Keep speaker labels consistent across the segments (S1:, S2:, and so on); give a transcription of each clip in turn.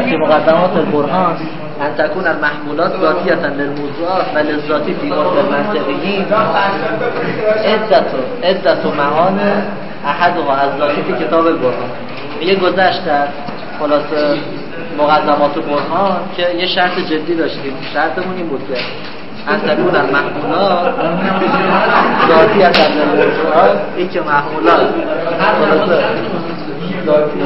S1: که مقدمات البرهان ان تكون المحمولات ذاتیه للموضوعات و للذاتی فی عرف المنطقیین عدت معان احدها از ذاتی فی کتاب البرهان. میگه گذشت از خلاصه مقدمات برهان که یه شرط جدی داشتیم. شرطمون این بود که ان تكون المحمولات ذاتیه للموضوعات، این که محمولات خلاصه ذاتی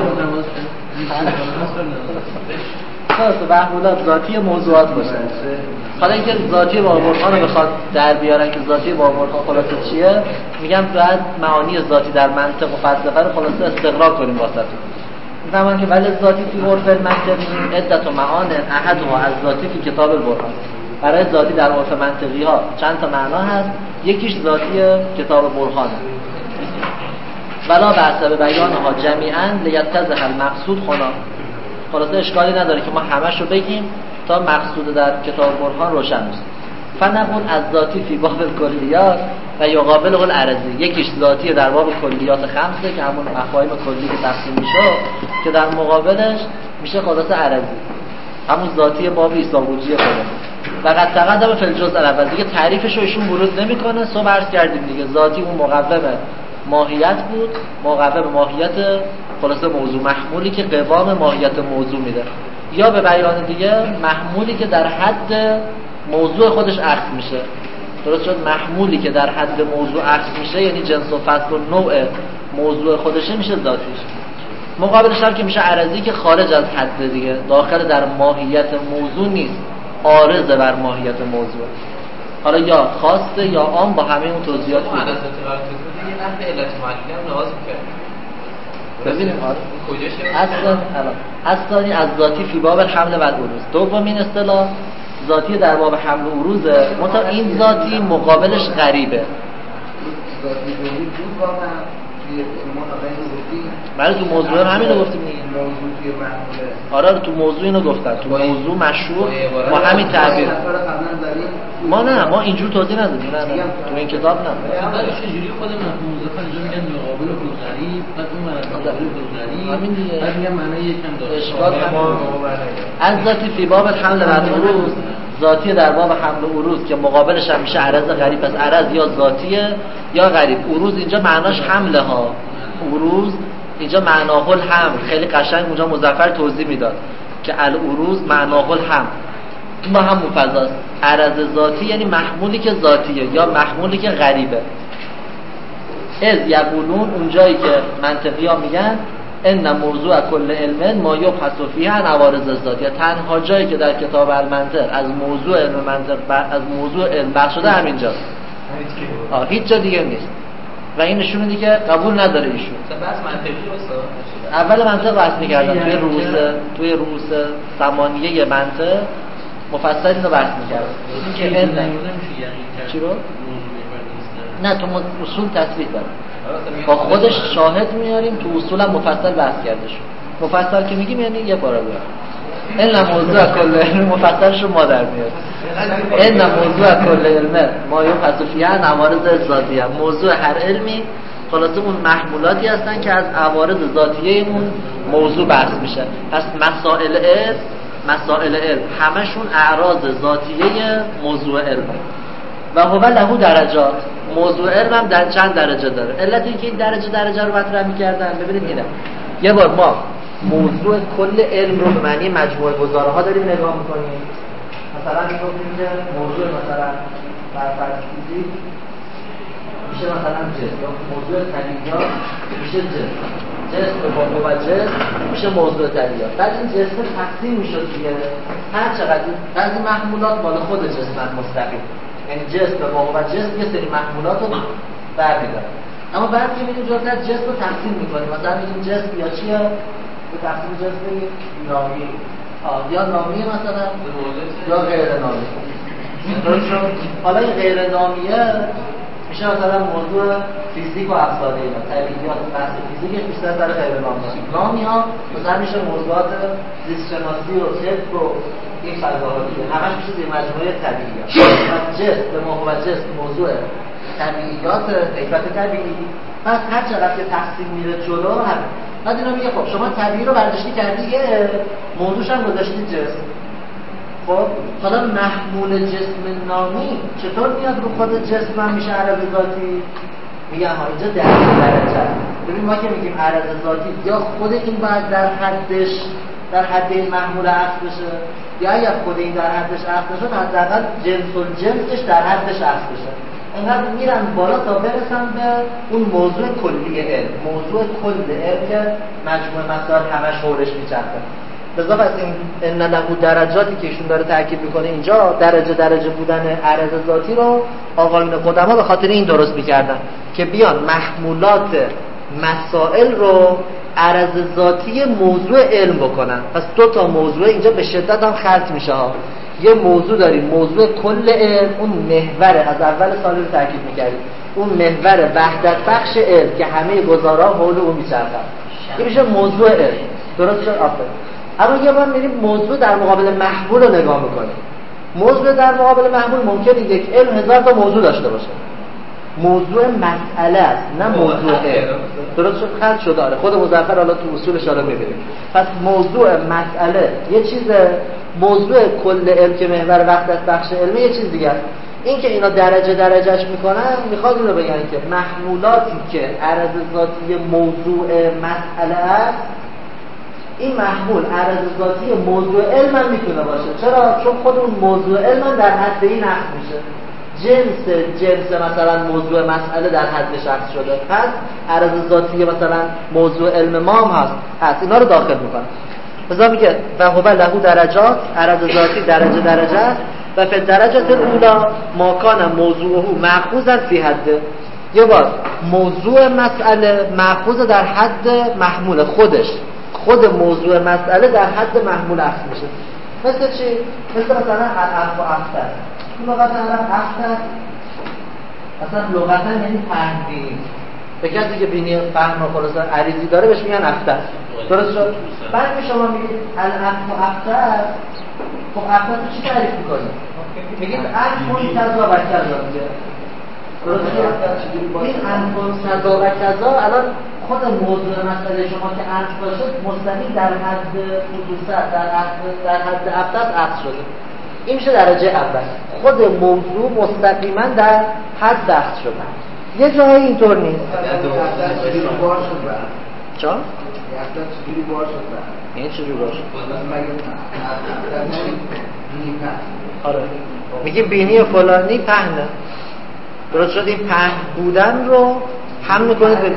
S1: محمولات ذاتی موضوعات باشه. حالا اینکه ذاتی با برهان رو بخواد در بیارن که ذاتی با برهان خلاصه چیه، میگم باید معانی ذاتی در منطق و فلسفه رو خلاصه استقرار کنیم واسه میفهمن که ولی ذاتی فی عرف المنطقی عدت و معان احدها از ذاتی فی کتاب البرهان. برای ذاتی در عرف منطقی ها چند تا معنا هست، یکیش ذاتی کتاب برهانه. بلا بحث به بیانها جمیعاً لیتضح المقصود هنا. خلاصه اشکالی نداره که ما همش رو بگیم تا مقصود در کتاب برهان روشن بشه. فنقول از ذاتی فی باب الکلیات و یقابله العرضی. یکیش ذاتی در باب کلیات خمسه که همون مفاهیم کلی که تقسیم میشه، که در مقابلش میشه خلاصه عرضی، همون ذاتی باب ایساوجی خودمون. و قد تقدم فی الجزء الاول. دیگه تعریفش رو ایشون بروز نمیکنه. صبح عرض کردیم دیگه ذاتی اون مقوم ماهیت بود، مقوم ماهیت خلاصه موضوع، محمولی که قوام ماهیت موضوع میده، یا به بیان دیگه محمولی که در حد موضوع خودش اخذ میشه. درست شد؟ محمولی که در حد موضوع اخذ میشه یعنی جنس و فصل و نوع موضوع خودشه میشه ذاتیش. مقابلش هم که میشه عرضی که خارج از حد دیگه، داخل در ماهیت موضوع نیست، عارض بر ماهیت موضوع. حالا یا خاصه یا عام با همه اون توضیحات میده.
S2: یه نحوه علت معلولی هم نواز میکرد.
S1: ببینیم اصلا از ذاتی فی باب الحمل و العروض. دومین اصطلاح ذاتی در باب حمل و عروضه. مثلا این ذاتی مقابلش غریبه.
S3: ذاتی بود واقعا
S1: برای تو موضوع همین رو گفتیم.
S3: موضوعی محموله.
S1: آره تو موضوع اینو گفتن. تو موضوع مشهور با همین تعبیر. ما اینجور توضیح ندادیم. نه تو این کتاب نه.
S4: بعدش چجوری خود موضوع اینجا میگن مقابل و غریب، بعد اون مقابل و غریب.
S1: همین دیگه.
S4: بعد میگن معنی یکم داره.
S1: اشکال از ذاتی فی باب الحمل و العروض. ذاتی در باب حمل و عروض که مقابلش هم میشه عرض غریب. پس عرض یا ذاتیه یا غریب. عروض اینجا معناش حمله ها. عروض اینجا معناه الحمل. خیلی قشنگ اونجا مظفر توضیح میداد که العروض معناه الحمل. این با هم مفضاست. عرض ذاتی یعنی محمولی که ذاتیه یا محمولی که غریبه. از یقولون اونجایی که منطقی ها میگن ان موضوع کل علم ما یبحث فیه عن عوارض الذات. تنها جایی که در کتاب المنطق از موضوع علم منطق از موضوع علم بحث شده همینجاست. هیچ جا دیگه نیست. و این نشون میده که قبول نداره ایشون.
S2: بس منطقی واسه
S1: اول منطق بحث می‌کردن توی رؤوس ثمانیه منطق مفصل اینو بحث می‌کردن. این که علم چی رو؟ نه تو اصول تصریح داره. با خودش شاهد میاریم تو اصول هم مفصل بحث کرده شد. مفصل که میگیم یعنی یه پاراگراف. این موضوع کل علم مفصلش رو ما در میاریم. این موضوع کل علم ما یبحث فیه عن عوارض ذاتیه. موضوع هر علمی خلاصه اون محمولاتی هستن که از عوارض ذاتیه اون موضوع بحث میشه. پس مسائل علم همشون اعراض ذاتیه موضوع علم. و هو له درجات. موضوع علم هم در چند درجه داره. علت این که این درجه رو مطرح می‌کردن ببینید اینه. یه بار ما موضوع کل علم رو به معنی مجموعه گزاره‌ها داریم نگاه می‌کنیم. مثلا میگیم که موضوع مثلا فرض فیزیک میشه مثلا جسم، یا موضوع طبیعیات میشه جسم با جسم میشه موضوع طبیعیات. بعد این جسم تقسیم میشه دیگه هر چقدر بعضی محمولات مال خود جسمن مستقیم، یعنی جسم با جسم یه سری محمولات رو برمی‌داره. اما بعد که میگیم جزء جسم رو تقسیم می‌کنیم، مثلا میگیم جسم یا چیه؟ به تقسیم جسم نامی یا نامی مثلا یا غیر نامی. حالا این غیر نامیه میشه مثلا موضوع فیزیک و افزایش طبیعیات بحث فیزیکش بیشتر سر غیر نامی ها مثلا میشه موضوعات زیست شناسی و طب و این فضاها دیگه همش میشه زیر مجموعه طبیعیات. جسم به موضوع جسم موضوع طبیعیات حیثیت طبیعی. پس هر چقدر که تقسیم میره جلو هم بعد اینا میگه خب شما طبیعی رو برداشتی کردی یه موضوعش هم گذاشتی جسم. خب حالا محمول جسم نامی چطور میاد رو خود جسم هم میشه عرض ذاتی؟ میگه ها اینجا درجه. ببین ما که میگیم عرض ذاتی یا خود این باید در حد این محمول اخذ بشه یا اگر خود این در حدش اخذ بشه حداقل جنس و جنسش در حدش اخذ بشه. اینقدر میرن بالا تا برسن به اون موضوع کلی علم، موضوع کل علم که مجموع مسائل همش حولش میچرخه. لذا پس این ان له درجاتی که ایشون داره تاکید میکنه اینجا درجه بودن عرض ذاتی رو آقایون قدما به خاطر این درست میکردن که بیان محمولات مسائل رو عرض ذاتی موضوع علم بکنن. پس دو تا موضوع اینجا به شدت هم خلط میشه ها. یه موضوع داریم موضوع کل علم، اون محور از اول سال رو تاکید میکردیم، اون محور وحدت بخش علم که همه گزارا حول اون میچرخن، این میشه موضوع علم. درست شد؟ آفرین. اما یه بار میریم موضوع در مقابل محمول رو نگاه میکنیم. موضوع در مقابل محمول ممکنه یک علم 1000 تا موضوع داشته باشه. موضوع مسئله است نه موضوع علم. درست شد؟ خلط شد. داره خود مظفر حالا تو اصولش رو میبینیم. پس موضوع مسئله یه چیز، موضوع کل علم که محور وحدت بخش علم یه چیز دیگه است. این که اینا درجهش میکنن میخواد اینو بگن که محمولاتی که عرض ذاتی موضوع مسئله است، این محمول عرض ذاتی موضوع علم هم میتونه باشه. چرا؟ چون خود اون موضوع علم هم در حد این اخذ میشه. جنس مثلا موضوع مسئله در حد شخص شده، پس عرض ذاتی مثلا موضوع علم ما هم هست اینا رو داخل میکنه. مثلا میگه و هو له درجات، عرض ذاتی درجه است و فی درجه الاولی ما کان موضوعه مأخوذا فی حد. یه بار موضوع مسئله مأخوذ در حد محمول خودش، خود موضوع مسئله در حد محمول اخذ میشه. مثل چی؟ مثلا العفو و افتر. لغت عرب افتر اصلا لغتا یعنی پهن‌بینی. به کسی که بینی فهم و خلاصه عریضی داره بهش میگن افتر. درست شد؟ بعد که شما میگید العفو و افتر، خب افتر رو چی تعریف میکنید؟ میگید الفون کذا و کذا دیگه. درست شد؟ این الفون کذا و کذا الان خود موضوع مسئله شما که عرض باشه مستقیم در حد خصوصیت در حد افتر اخذ شده. این میشه درجه اول. خود موضوع مستقیما در حد بحث شده. یه جایی اینطور نیست. چا؟ این چجوری باشه؟ آره. میگه بینی فلانی پهنه. درست شد؟ این پهن بودن رو هم میکنه به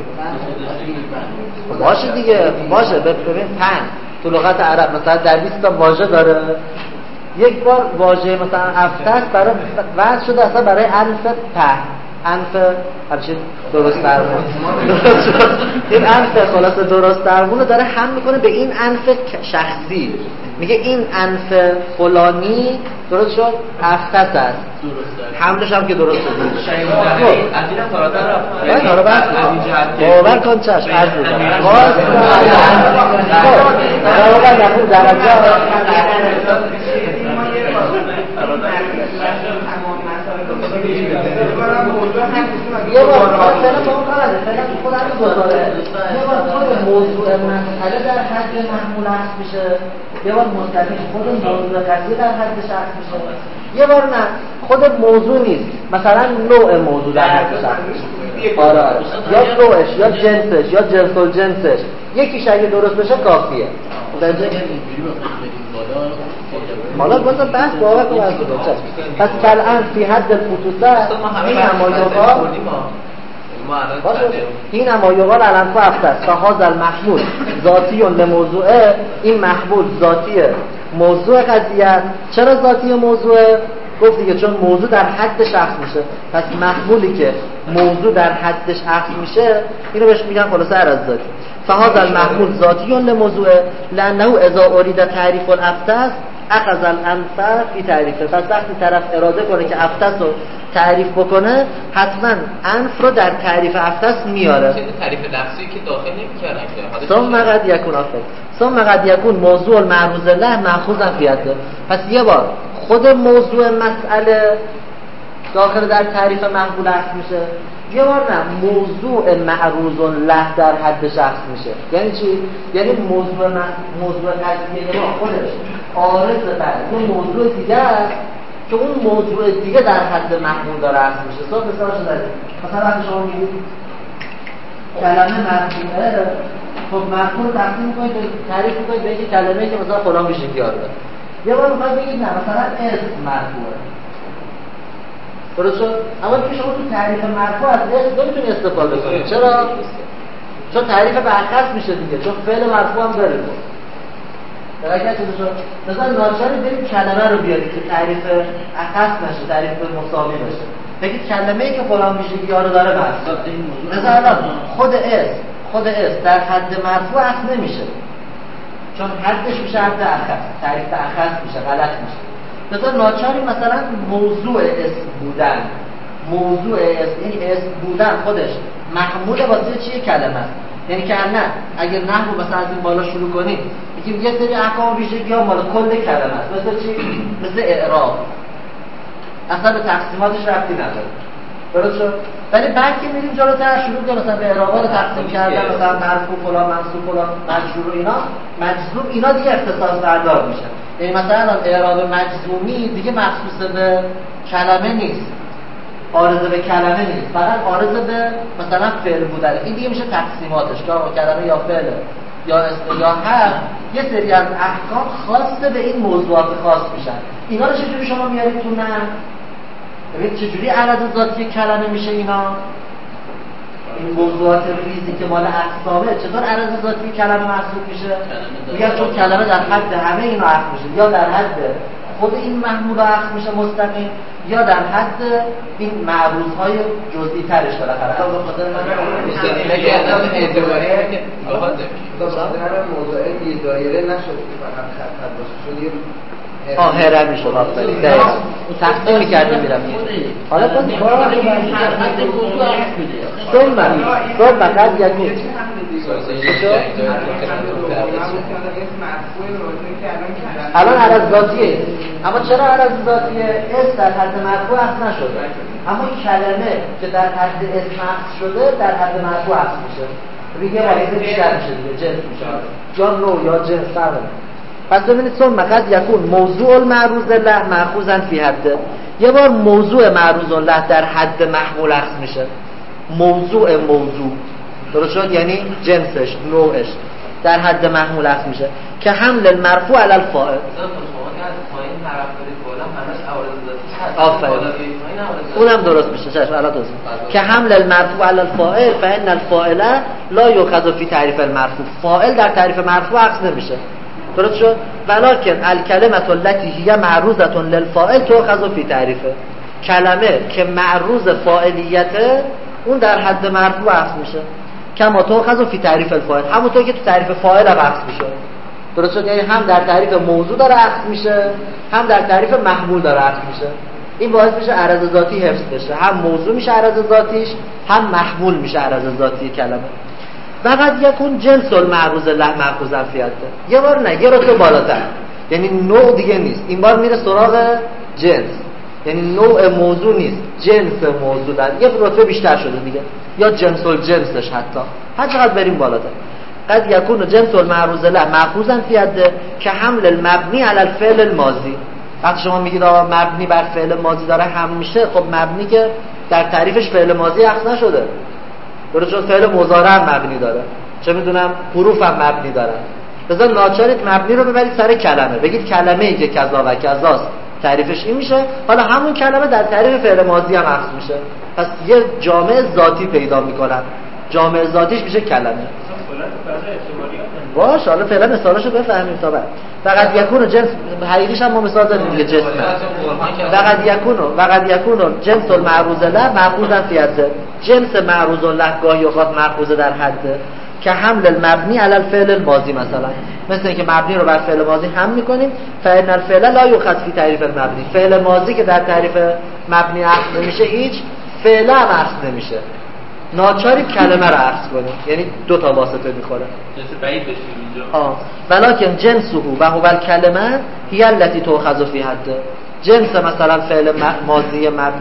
S1: باشه دیگه. باشه ببین پهن تو لغت عرب مثلا در 20 تا واژه داره. یک بار واژه مثلا افتس برای وضع شده اصلا برای انف پهن، انف همچین درست درمون. این انف خلاص درست درمون رو داره هم میکنه به این انف شخصی. میگه این انف فلانی درست شد افتس است. حملش هم که درست شد. باور کن چشم عرض میکنم باز یه بار فعلا با اون قراره فعلا خودم گذاره یه بار خود موضوع مسئله در حد محمول اخذ میشه، یه بار مستقیم خود موضوع قضیه در حد شخص میشه، یه بار نه خود موضوع نیست مثلا نوع موضوع در حد شخص میشه. آره یا نوعش یا جنسش یا جنس و جنسش یکیش اگه درست بشه کافیه. حالا بازم بحث باور کنم از بودم. پس کلان فی حد الفتوسه این اما یقال الان فافتر فهذا المحمول ذاتی لموضوعه. این محمول ذاتیه موضوع قضیه. چرا ذاتی موضوعه؟ گفت دیگه چون موضوع در حد شخص میشه. پس محمولی که موضوع در حدش اخذ میشه اینو بهش میگن خلاصه عرض ذاتی. فهذا المحمول ذاتی لموضوعه لانه اذا اريد تعریف الافتس اخذ الانف فی تعریفه. پس وقتی طرف اراده کنه که افتس رو تعریف بکنه حتما انف رو در تعریف افتس میاره.
S2: تعریف لفظی که داخل نمی‌کردن که
S1: ثم قد یکون ثم قد یکون موضوع المعروض له مأخوذا فی حده. پس یه بار خود موضوع مسئله داخل در تعریف محمول اخذ میشه، یه بار نه موضوع معروض له در حد شخص میشه. یعنی چی؟ یعنی موضوع قضیه ما خودش عارض بر اون موضوع دیگه است که اون موضوع دیگه در حد محمول داره عکس میشه. صاحب مثالش دارید. مثلا وقتی شما میگید کلمه مرفوعه، خب مرفوع رو تقسیم می‌کنید تعریف می‌کنید به اینکه کلمه‌ای که مثلا فلان ویژگی داره. یه بار می‌خواید بگید نه مثلا اسم مرفوعه. درست شد؟ اما که شما تو تعریف مرفوع از اسم نمی‌تونید استفاده کنید. چرا؟ چون تعریف برعکس میشه دیگه. چون فعل مرفوع هم داره. درک شد؟ مثلا ناچاری برید کلمه رو بیارید که تعریف اخص نشه، تعریف مساوی بشه. بگید کلمه‌ای که فلان ویژگی‌ها رو داره بس. مثلا خود اسم در حد مرفوع اصل نمیشه. چون حدش میشه حد اخص، تعریف اخص میشه، غلط میشه. مثلا ناچاری مثلا موضوع اسم بودن، یعنی اسم بودن خودش محمول واسه چیه کلمه است. یعنی که نه اگر نحو مثلا از این بالا شروع کنیم میگیم یه سری احکام ویژگی‌ها مال کل کلمه است. مثلا چی؟ مثل اعراب. اصلا به تقسیماتش ربطی نداره. درست شد؟ ولی بعد که میریم جلوتر شروع کنیم مثلا به اعرابات تقسیم کردن، مثلا مرفوع فلان، منصوب فلان، مجرور اینا، مجزوم اینا دیگه اختصاص بردار میشه. یعنی مثلا اعراب مجزومی دیگه مخصوص به کلمه نیست. عارض به کلمه نیست، فقط عارض به مثلا فعل بودن. این دیگه میشه تقسیماتش که کلمه یا فعل یا اسم یا حرف. یه سری از احکام خاصه به این موضوعات خاص میشن. اینا رو چجوری شما میارید تو نه؟ ببین چجوری عدد ذاتی کلمه میشه اینا؟ این موضوعات ریزی که مال اقسامه چطور عدد ذاتی کلمه محسوب میشه؟ میگن چون کلمه در حد همه اینا عقل میشه، یا در حد خود این محمول عقل میشه مستقیم، یا در حد این معروض‌های جزئی ترش بالاخره. تا به خاطر
S3: موضوع یه دایره نشد که فقط خط باشه، شد
S1: هرمی شد آفرین دقیقا تقسیم میکردیم میرم حالا تا کار ثم قد یکون الان عرض ذاتیه. اما چرا عرض ذاتیه؟ اسم در حد مرفوع اصل نشده، اما کلمه که در حد اسم اصل شده در حد مرفوع اصل میشه. دیگه واحد بیشتر میشه دیگه، جنس میشه یا نوع یا جنس فرق. پس ببینید ثم قد یکون موضوع المعروض له مأخوذا فی حد. یه بار موضوع معروض له در حد محمول اخذ میشه. موضوع درست شد؟ یعنی جنسش، نوعش در حد محمول اخذ میشه که حمل المرفوع علی الفاعل. اونم درست میشه. چشم الان درست که حمل المرفوع علی الفاعل فان الفاعل لا یؤخذ فی تعریف المرفوع. فاعل در تعریف مرفوع اخذ نمیشه. درست شد؟ ولکن الکلمه التي هي معروضه للفاعل تؤخذ فی تعریفه. کلمه که معروض فاعلیته اون در حد مرفوع اخذ میشه. کما تؤخذ فی تعریف الفاعل، همونطور که تو تعریف فاعل اخذ میشه. درست شد؟ یعنی هم در تعریف موضوع داره اخذ میشه، هم در تعریف محمول داره اخذ میشه. این باعث میشه عرض ذاتی حفظ بشه. هم موضوع میشه عرض ذاتیش، هم محمول میشه عرض ذاتی کلمه. فقط یکون جنس المعروض له مأخوذا فی حد. یه بار نه، یه رتبه بالاتر، یعنی نوع دیگه نیست، این بار میره سراغ جنس. یعنی نوع موضوع نیست، جنس موضوع در یه رتبه بیشتر شده دیگه، یا جنس الجنسش حتی هر چقدر بریم بالاتر. قد یکون جنس المعروض له مأخوذا فی حد که حمل المبنی علی الفعل الماضی. وقتی شما میگید آقا مبنی بر فعل ماضی داره حمل میشه، خب مبنی که در تعریفش فعل ماضی اخذ نشده، درست شد؟ فعل مضارع هم مبنی داره، چه میدونم حروف هم مبنی داره. لذا ناچارید مبنی رو ببرید سر کلمه، بگید کلمه‌ای که کذا و کذاست تعریفش این میشه، حالا همون کلمه در تعریف فعل ماضی هم اخذ میشه. پس یه جامعه ذاتی پیدا میکنن، جامعه ذاتیش میشه کلمه. باش حالا فعلا مثالاشو بفهمیم تا بعد. فقط یکون جنس حقیقیش هم ما مثال دادیم دیگه، جسم. فقط یکون جنس المعروض له مأخوذا فی حد. جنس معروض له گاهی اوقات مأخوذ در حد که حمل المبنی علی الفعل الماضی، مثل اینکه مبنی رو بر فعل ماضی حمل میکنیم. فإن الفعل لا یؤخذ فی تعریف المبنی. فعل ماضی که در تعریف مبنی اخذ نمیشه، هیچ فعل هم اخذ نمیشه. ناچاری کلمه رو عکس کنیم، یعنی دو تا واسطه میخوره.
S2: جنس بعید بشه اینجا.
S1: ولکن جنسه و هو الکلمه هی التي تؤخذ فی حد. جنس مثلا فعل ماضی مبنی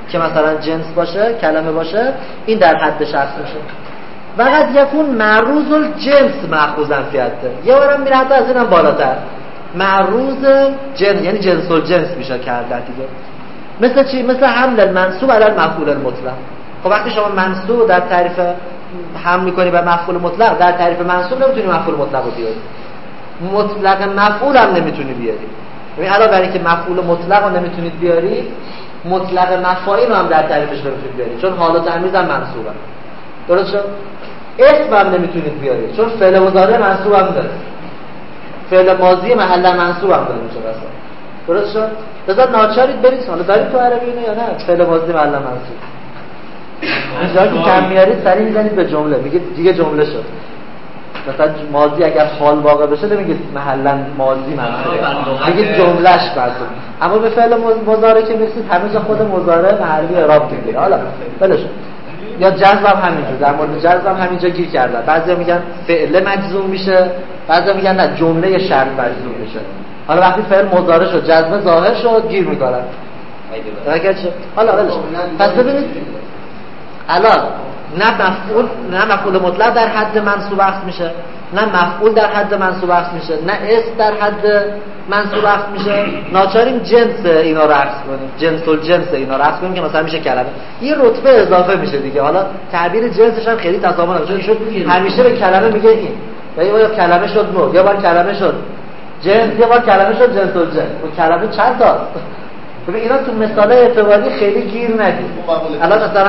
S1: که مثلا جنس باشه، کلمه باشه، این در حد شخص میشه. وقت یکون معروض الجنس مأخوذا فی حده، یه بارم میره حتی از اینم بالاتر، معروض جنس یعنی جنس الجنس میشه کردن دیگه. مثل چی؟ مثل حمل المنصوب علی المفعول المطلق. خب وقتی شما منصوب در تعریف حمل میکنی به مفعول مطلق، در تعریف منصوب نمیتونی مفعول مطلق رو بیاری، مطلق مفعول هم نمیتونی بیاری. یعنی علاوه بر اینکه مفعول مطلق رو نمیتونید بیاری، مطلق مفاعیل رو هم در تعریفش نمیتونید بیاری، چون حال و تمیز هم منصوبه. درست شد؟ اسم هم نمیتونید بیاری، چون فعل مضارع منصوب هم داره، فعل ماضی محل منصوب هم داره میشه مثلا. درست شد؟ لذا ناچارید برید. حالا دارید تو عربی اینو یا نه؟ فعل ماضی محل منصوب. اینجا که کم میارید سریع میزنید به جمله، میگید دیگه جمله شد. مثلا ماضی اگر حال واقع بشه نمیگید محلا ماضی منصوب، میگید جملهش منصوب. اما به فعل مضارع که میرسید همه جا خود مضارع محلی اعراب میگیره. حالا بلش. یا جزم هم همینجور، در مورد جزم هم همینجا گیر کردن. بعضیا میگن فعل مجزوم میشه، بعضیا میگن نه جمله شرط مجزوم میشه. حالا وقتی فعل مضارع شد، جزم ظاهر شد، گیر میکنن. درک شد؟ حالا بلش. پس ببینید الان نه مفعول مطلق در حد منصوب عکس میشه، نه مفعول در حد منصوب عکس میشه، نه اسم در حد منصوب عکس میشه. ناچاریم جنس اینا رو عکس کنیم، جنس الجنس اینا رو عکس کنیم که مثلا میشه کلمه. یه رتبه اضافه میشه دیگه. حالا تعبیر جنسش هم خیلی تضامن نداره، چون همیشه به کلمه میگه این، یه بار کلمه شد نوع، یه بار کلمه شد جنس، یه بار کلمه شد جنس الجنس. و کلمه چند تا؟ ببین اینا تو مثال اعتباری خیلی گیر ندید. الان مثلا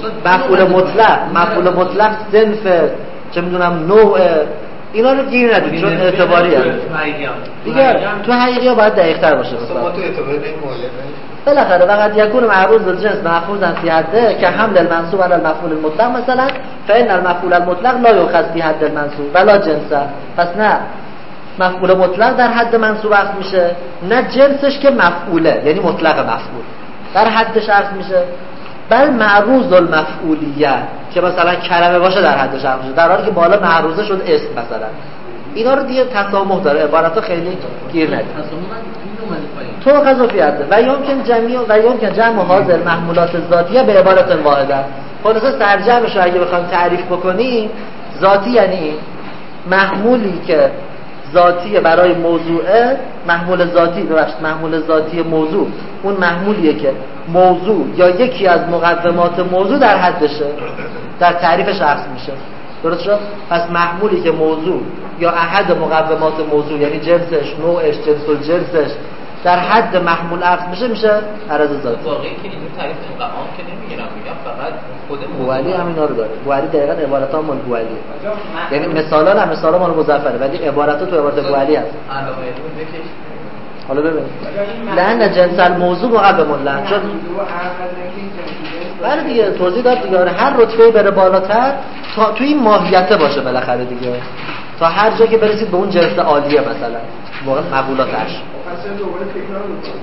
S1: مفعول مطلق صنف چه میدونم نوع، اینا رو گیر ندید چون اعتباری هست دیگه. تو حقیقی باید دقیق تر باشه. مثلا تو اعتباری بالاخره فقط یکون معروض الجنس مأخوذا فی حده که حمل المنصوب علی المفعول المطلق مثلا، فإن المفعول المطلق لا یؤخذ فی حد المنصوب ولا جنسه. پس نه مفعول مطلق در حد منصوب عکس میشه، نه جنسش که مفعوله یعنی مطلق مفعول در حدش عکس میشه، بل معروض المفعولیه که مثلا کلمه باشه در حدش عکس میشه، در حالی که بالا معروضه شد اسم مثلا. اینا رو دیگه تسامح داره، عبارت‌ها خیلی گیر ندید. تو قضافیته و یمکن جمع حاضر محمولات ذاتیه به عبارت واحده. خلاصه سرجمش رو اگه بخوایم تعریف بکنیم، ذاتی یعنی محمولی که ذاتی برای موضوعه، محمول ذاتی موضوع، اون محمولیه که موضوع یا یکی از مقومات موضوع در حدشه، در تعریفش عکس میشه. درست شد؟ پس محمولی که موضوع یا احد مقومات موضوع یعنی جنسش، نوعش، جنس الجنسش در حد محمول عکس میشه عرض ذاتی.
S2: واقعی که اینجور تعریف اینقدر عام که نمیگیرم، میگم فقط خود
S1: بوالی همینا رو داره. بوالی دقیقاً عبارت‌ها مال بوالی، یعنی مثالا مال مظفره ولی عبارت‌ها تو عبارت بوالی هست.
S2: علاوه اون بکش.
S1: حالا ببین لأن جنس الموضوع مقوم لن، چون بله دیگه توضیح داد دیگه، هر رتبه‌ای بره بالاتر تا توی این ماهیت باشه بالاخره دیگه، تا هر جا که برسید به اون جنس عالیه مثلا موقع قبولاتش.
S3: مثلا دوباره تکرار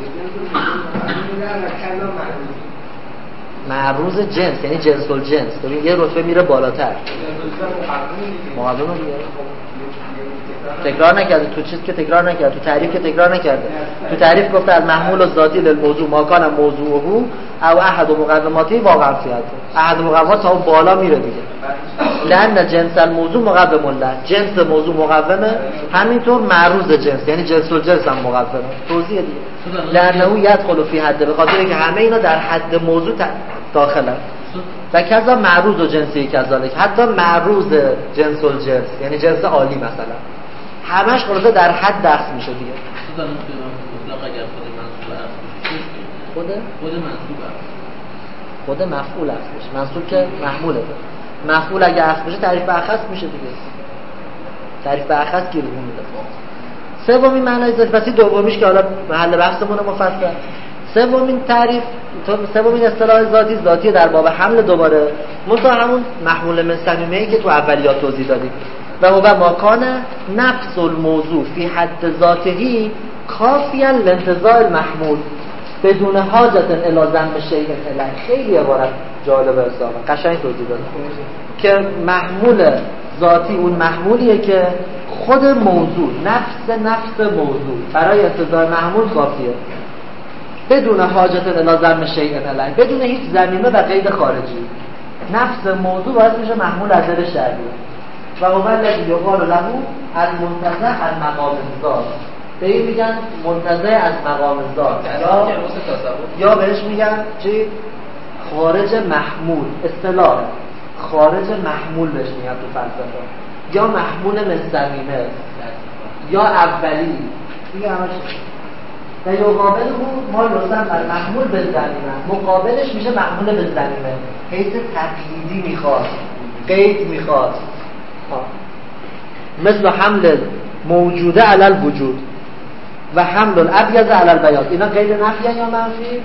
S1: معروض جنس یعنی جنس الجنس. ببین یه رتبه میره بالاتر، مقوم دیگه تکرار نکرده تو چیز که تکرار نکرده، تو تعریف که تکرار نکرده. تو تعریف گفته المحمول الذاتی للموضوع ما کان موضوعه او احد مقوماتی واقعا فیات، احد مقومات تا بالا میره دیگه. لأن جنس الموضوع مقوم له، جنس موضوع مقومه، همینطور معروض جنس یعنی جنس الجنس هم مقومه. توضیح دیگه لأنه یدخل فی حد، به خاطر اینکه همه اینا در حد موضوع داخلن. و کذا معروض و جنسی کذالک، حتی معروض جنس الجنس یعنی جنس عالی مثلا، همش خلاصه در حد دست میشه دیگه. خود مفعول است بشه، منصوب که محموله. مفعول اگه اخص بشه تعریف به اخص میشه دیگه، تعریف به اخص گیر میده. سومین معنای ذاتی، پس دومیش که حالا محل بحثمون مفصل. سومین تعریف، سومین اصطلاح ذاتی در باب حمل دوباره منتها همون محمول من صمیمه‌ای که تو اولیات توضیح دادیم. و هو ما کان نفس الموضوع فی حد ذاته کافیا لانتزاع المحمول بدون حاجت الی ذم شیء الی. خیلی عبارت جالبه اصلا، قشنگ توضیح داده که محمول ذاتی اون محمولیه که خود موضوع، نفس موضوع برای انتزاع محمول کافیه. بدون حاجت الی ضم شیء علیه، بدون هیچ ضمیمه و قید خارجی. نفس موضوع باید میشه محمول از دل شرعیه. و هو الذی یقال له المنتزع المقام الذات، به این میگن منتزع از مقام ذات، یا بهش میگن چی؟ خارج محمول. اصطلاح خارج محمول بهش میگن تو فلسفه، یا محمول مستقیمه یا اولی دیگه همش. و یقابل ما لازم بر محمول به زمینه، مقابلش میشه محمول به زمینه، حیث تقییدی میخواد، قید میخواد، مثل حمل موجوده علی الوجود و حمل الابیض علی البیاض. اینا قید نفی یا منفی؟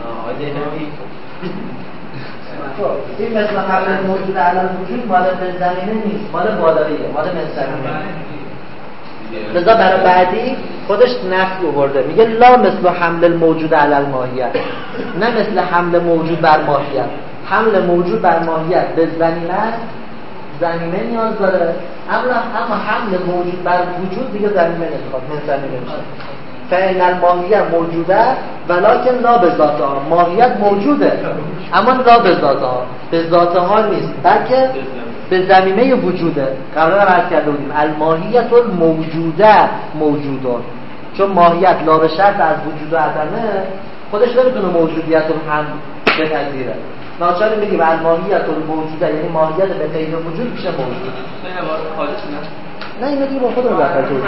S1: این مثل حمل موجوده علی الوجود مال به زمینه نیست، مال بالاییه، مال مستقیمه. لذا برای بعدی خودش نفی آورده، میگه لا مثل حمل الموجود علی الماهیت، نه مثل حمل موجود بر ماهیت. حمل موجود بر ماهیت به زمینه نیاز داره، اما حمل موجود بر وجود دیگه زمینه نمیخواد، من زمینه میشه. فإن الماهیت موجوده ولکن لا به ذاتها، ماهیت موجوده اما لا به ذاتها، به ذاتها نیست بلکه به زمینه وجوده. قبلا عرض کرده بودیم الماهیت الموجوده موجودون، چون ماهیت لا به شرط از وجود و عدمه، خودش نمیتونه موجودیت رو هم بپذیره. ناچار میگیم الماهیت الموجوده، یعنی ماهیت به غیر وجود میشه موجود. نه اینو دیگه با خودمون بحث کنیم.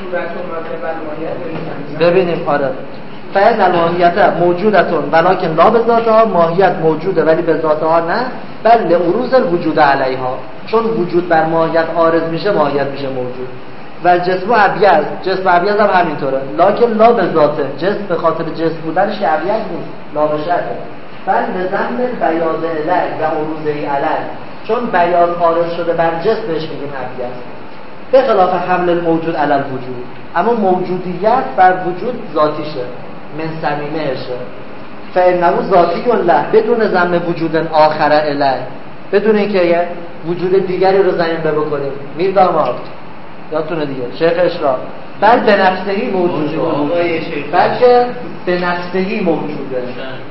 S1: ببینیم آره. فإن الماهیت موجودتون ولکن لا به ذاتها، ماهیت موجوده ولی به ذاتها نه، بل لعروض الوجود علیها، چون وجود بر ماهیت عارض میشه ماهیت میشه موجود. و جسم ابیض، جسم ابیض هم همینطوره، لکن لا به ذاته، جسم به خاطر جسم بودنش که ابیض نیست، لا به شرطه، بل لزم بیاض علی و عروضی علی، چون بیاض عارض شده بر جسم بهش میگیم ابیض. به خلاف حمل الموجود علی الوجود، اما موجودیت بر وجود ذاتیشه، من صمیمهشه. فإنه ذاتی له بدون ضم وجود آخر الیه، بدون اینکه یه وجود دیگری رو ضمیمه بکنیم. میر داماد یادتونه دیگه شیخ اشراق، بل به نفسهی موجوده، بلکه به نفسهی موجوده.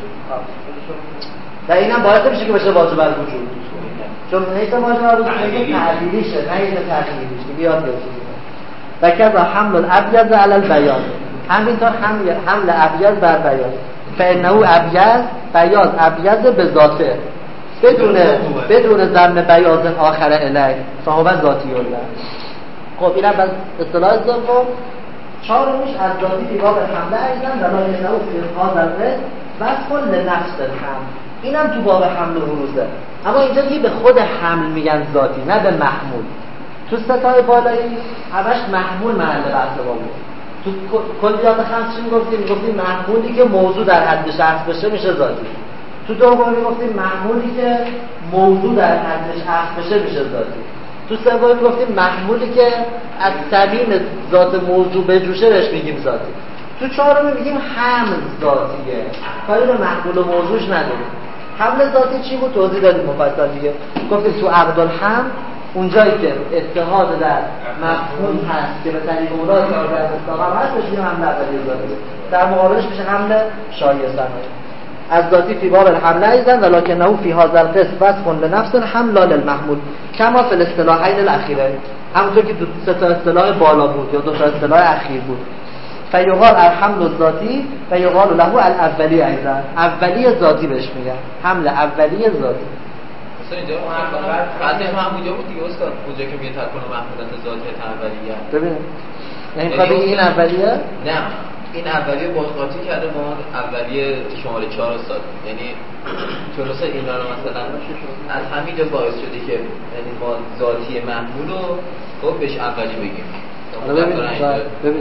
S1: و اینم باعث میشه که بشه واجب الوجود، چون نیست واجب الوجود میگه تعلیلیشه، نه یه تغییریش که بیاد بشه. و کذا حمل الابیض علی البیاض، همینطور حمل ابیض بر بیاض. فانه ابیض، بیاض ابیض به ذاته، بدون ضم بیاض آخر الیه، فهو ذاتی الله. خب اینم بس اصطلاح دوم. چهارمیش از ذاتی دیگاه به حمله ایزن و لایه نو فیرها ذره وصف لنفس الحمل، اینم تو باب حمل و عروضه، اما اینجا دیگه به خود حمل میگن ذاتی، نه به محمول. تو ستای بالایی همش محمول محل بحث بود. تو کلیات خمس چی میگفتیم محمولی که موضوع در حد شخص بشه میشه ذاتی. تو دومی میگفتیم محمولی که موضوع در حد شخص بشه میشه ذاتی. تو سومی میگفتیم محمولی که از صمیم ذات موضوع بجوشه بهش میگیم ذاتی. تو چهارمی میگیم حمل ذاتیه، کاری به محمول و موضوعش نداریم. حمل ذاتی چی بود توضیح دادیم مفصل دیگه. گفتیم تو عقد الحمل اونجایی که اتحاد در مفهوم هست که به طریق اولاد در استقام هست بهش میگیم حمل اولیه ذاتی، در مقابلش میشه حمل شایستن. از ذاتی فی باب الحمل ایزن ولکنه فی هذا القسم وصف لنفس الحمل لا للمحمول کما فی الاصطلاحین الاخیره، همونطور که دو تا اصطلاح بالا بود یا دو تا اصطلاح اخیر بود. فیقال الحمل الذاتی و یقال له الاولی ایزن، اولی ذاتی بهش میگن، حمل اولی ذاتی.
S2: مثلا اینجا بعد هم اونجا بود دیگه استاد، اونجا که میگه تکون محمولات ذاتی اولیه.
S1: ببین یعنی میخواد بگه این اولیه؟
S2: نه این اولیه باز قاطی کرده با اولیه شماره 4 استاد، یعنی خلاصه اینا رو مثلا از همینجا باعث شده که یعنی ما ذاتی محمول رو خب بهش اولی بگیم.
S1: ببین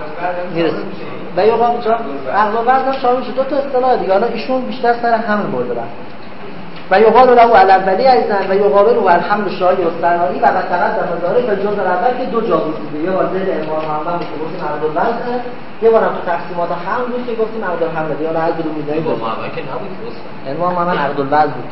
S1: و یا قام چرا عقل و وزن شامل شد دو تا اصطلاح دیگه، حالا ایشون بیشتر سر حمل برده رفت. و یقال له الاولی ایزن و یقابل له الحمل شایی و ثنایی و تقدم داره به جزء اول که دو جا بود. یه بار ذیل امام محمد بود گفتیم عقد الوزن، یه بارم تو تقسیمات حمل بود که گفتیم عقد الحمل. یا هر کدوم میذاریم
S2: امام محمد که نبود
S1: امام محمد عقد الوزن بود.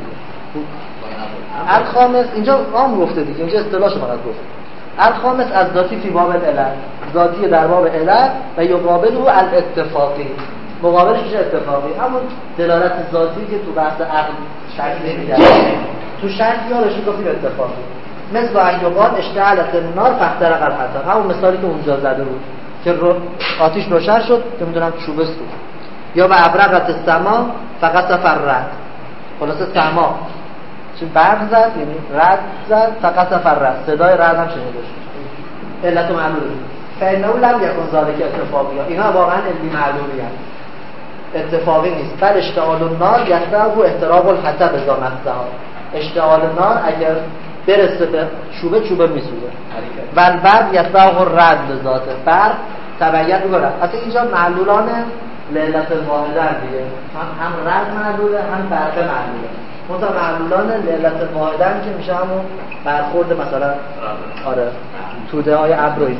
S1: الخامس اینجا عام گفته دیگه، اینجا اصطلاحش فقط گفت. الخامس از ذاتی فی باب العلل، ذاتی در باب علل و یقابله الاتفاقی، مقابلش میشه اتفاقی. همون دلالت ذاتی که تو بحث عقل شرط نمی‌داره تو شرط یارش گفتیم اتفاقی. مثل ایوقات اشتعلت النار فاحترق الحطب، همون مثالی که اونجا زده بود که آتش روشن شد که میدونم چوبه سوخت. یا به ابرقت السما فقط فرد، خلاصه سما چون برق زد یعنی رد زد، فقط فرد صدای رد هم شنیده شد. علت معلومه فإنه لم یکن ذلک اتفاقی، اینا واقعا علمی معلومی هست، اتفاقی نیست. بل اشتعال النار یتبع احتراق الحطب اذا مسها، اشتعال النار اگر برسه به چوبه میسوزه. و البرق یتبع الرد ذاته، برق تبعیت میکنه. اصلا اینجا معلولان لعلت الواحده دیگه، هم رد معلوله هم برق معلوله. مثلا معلولان لعلت الواحده که میشه همون برخورد مثلا آره توده های ابر و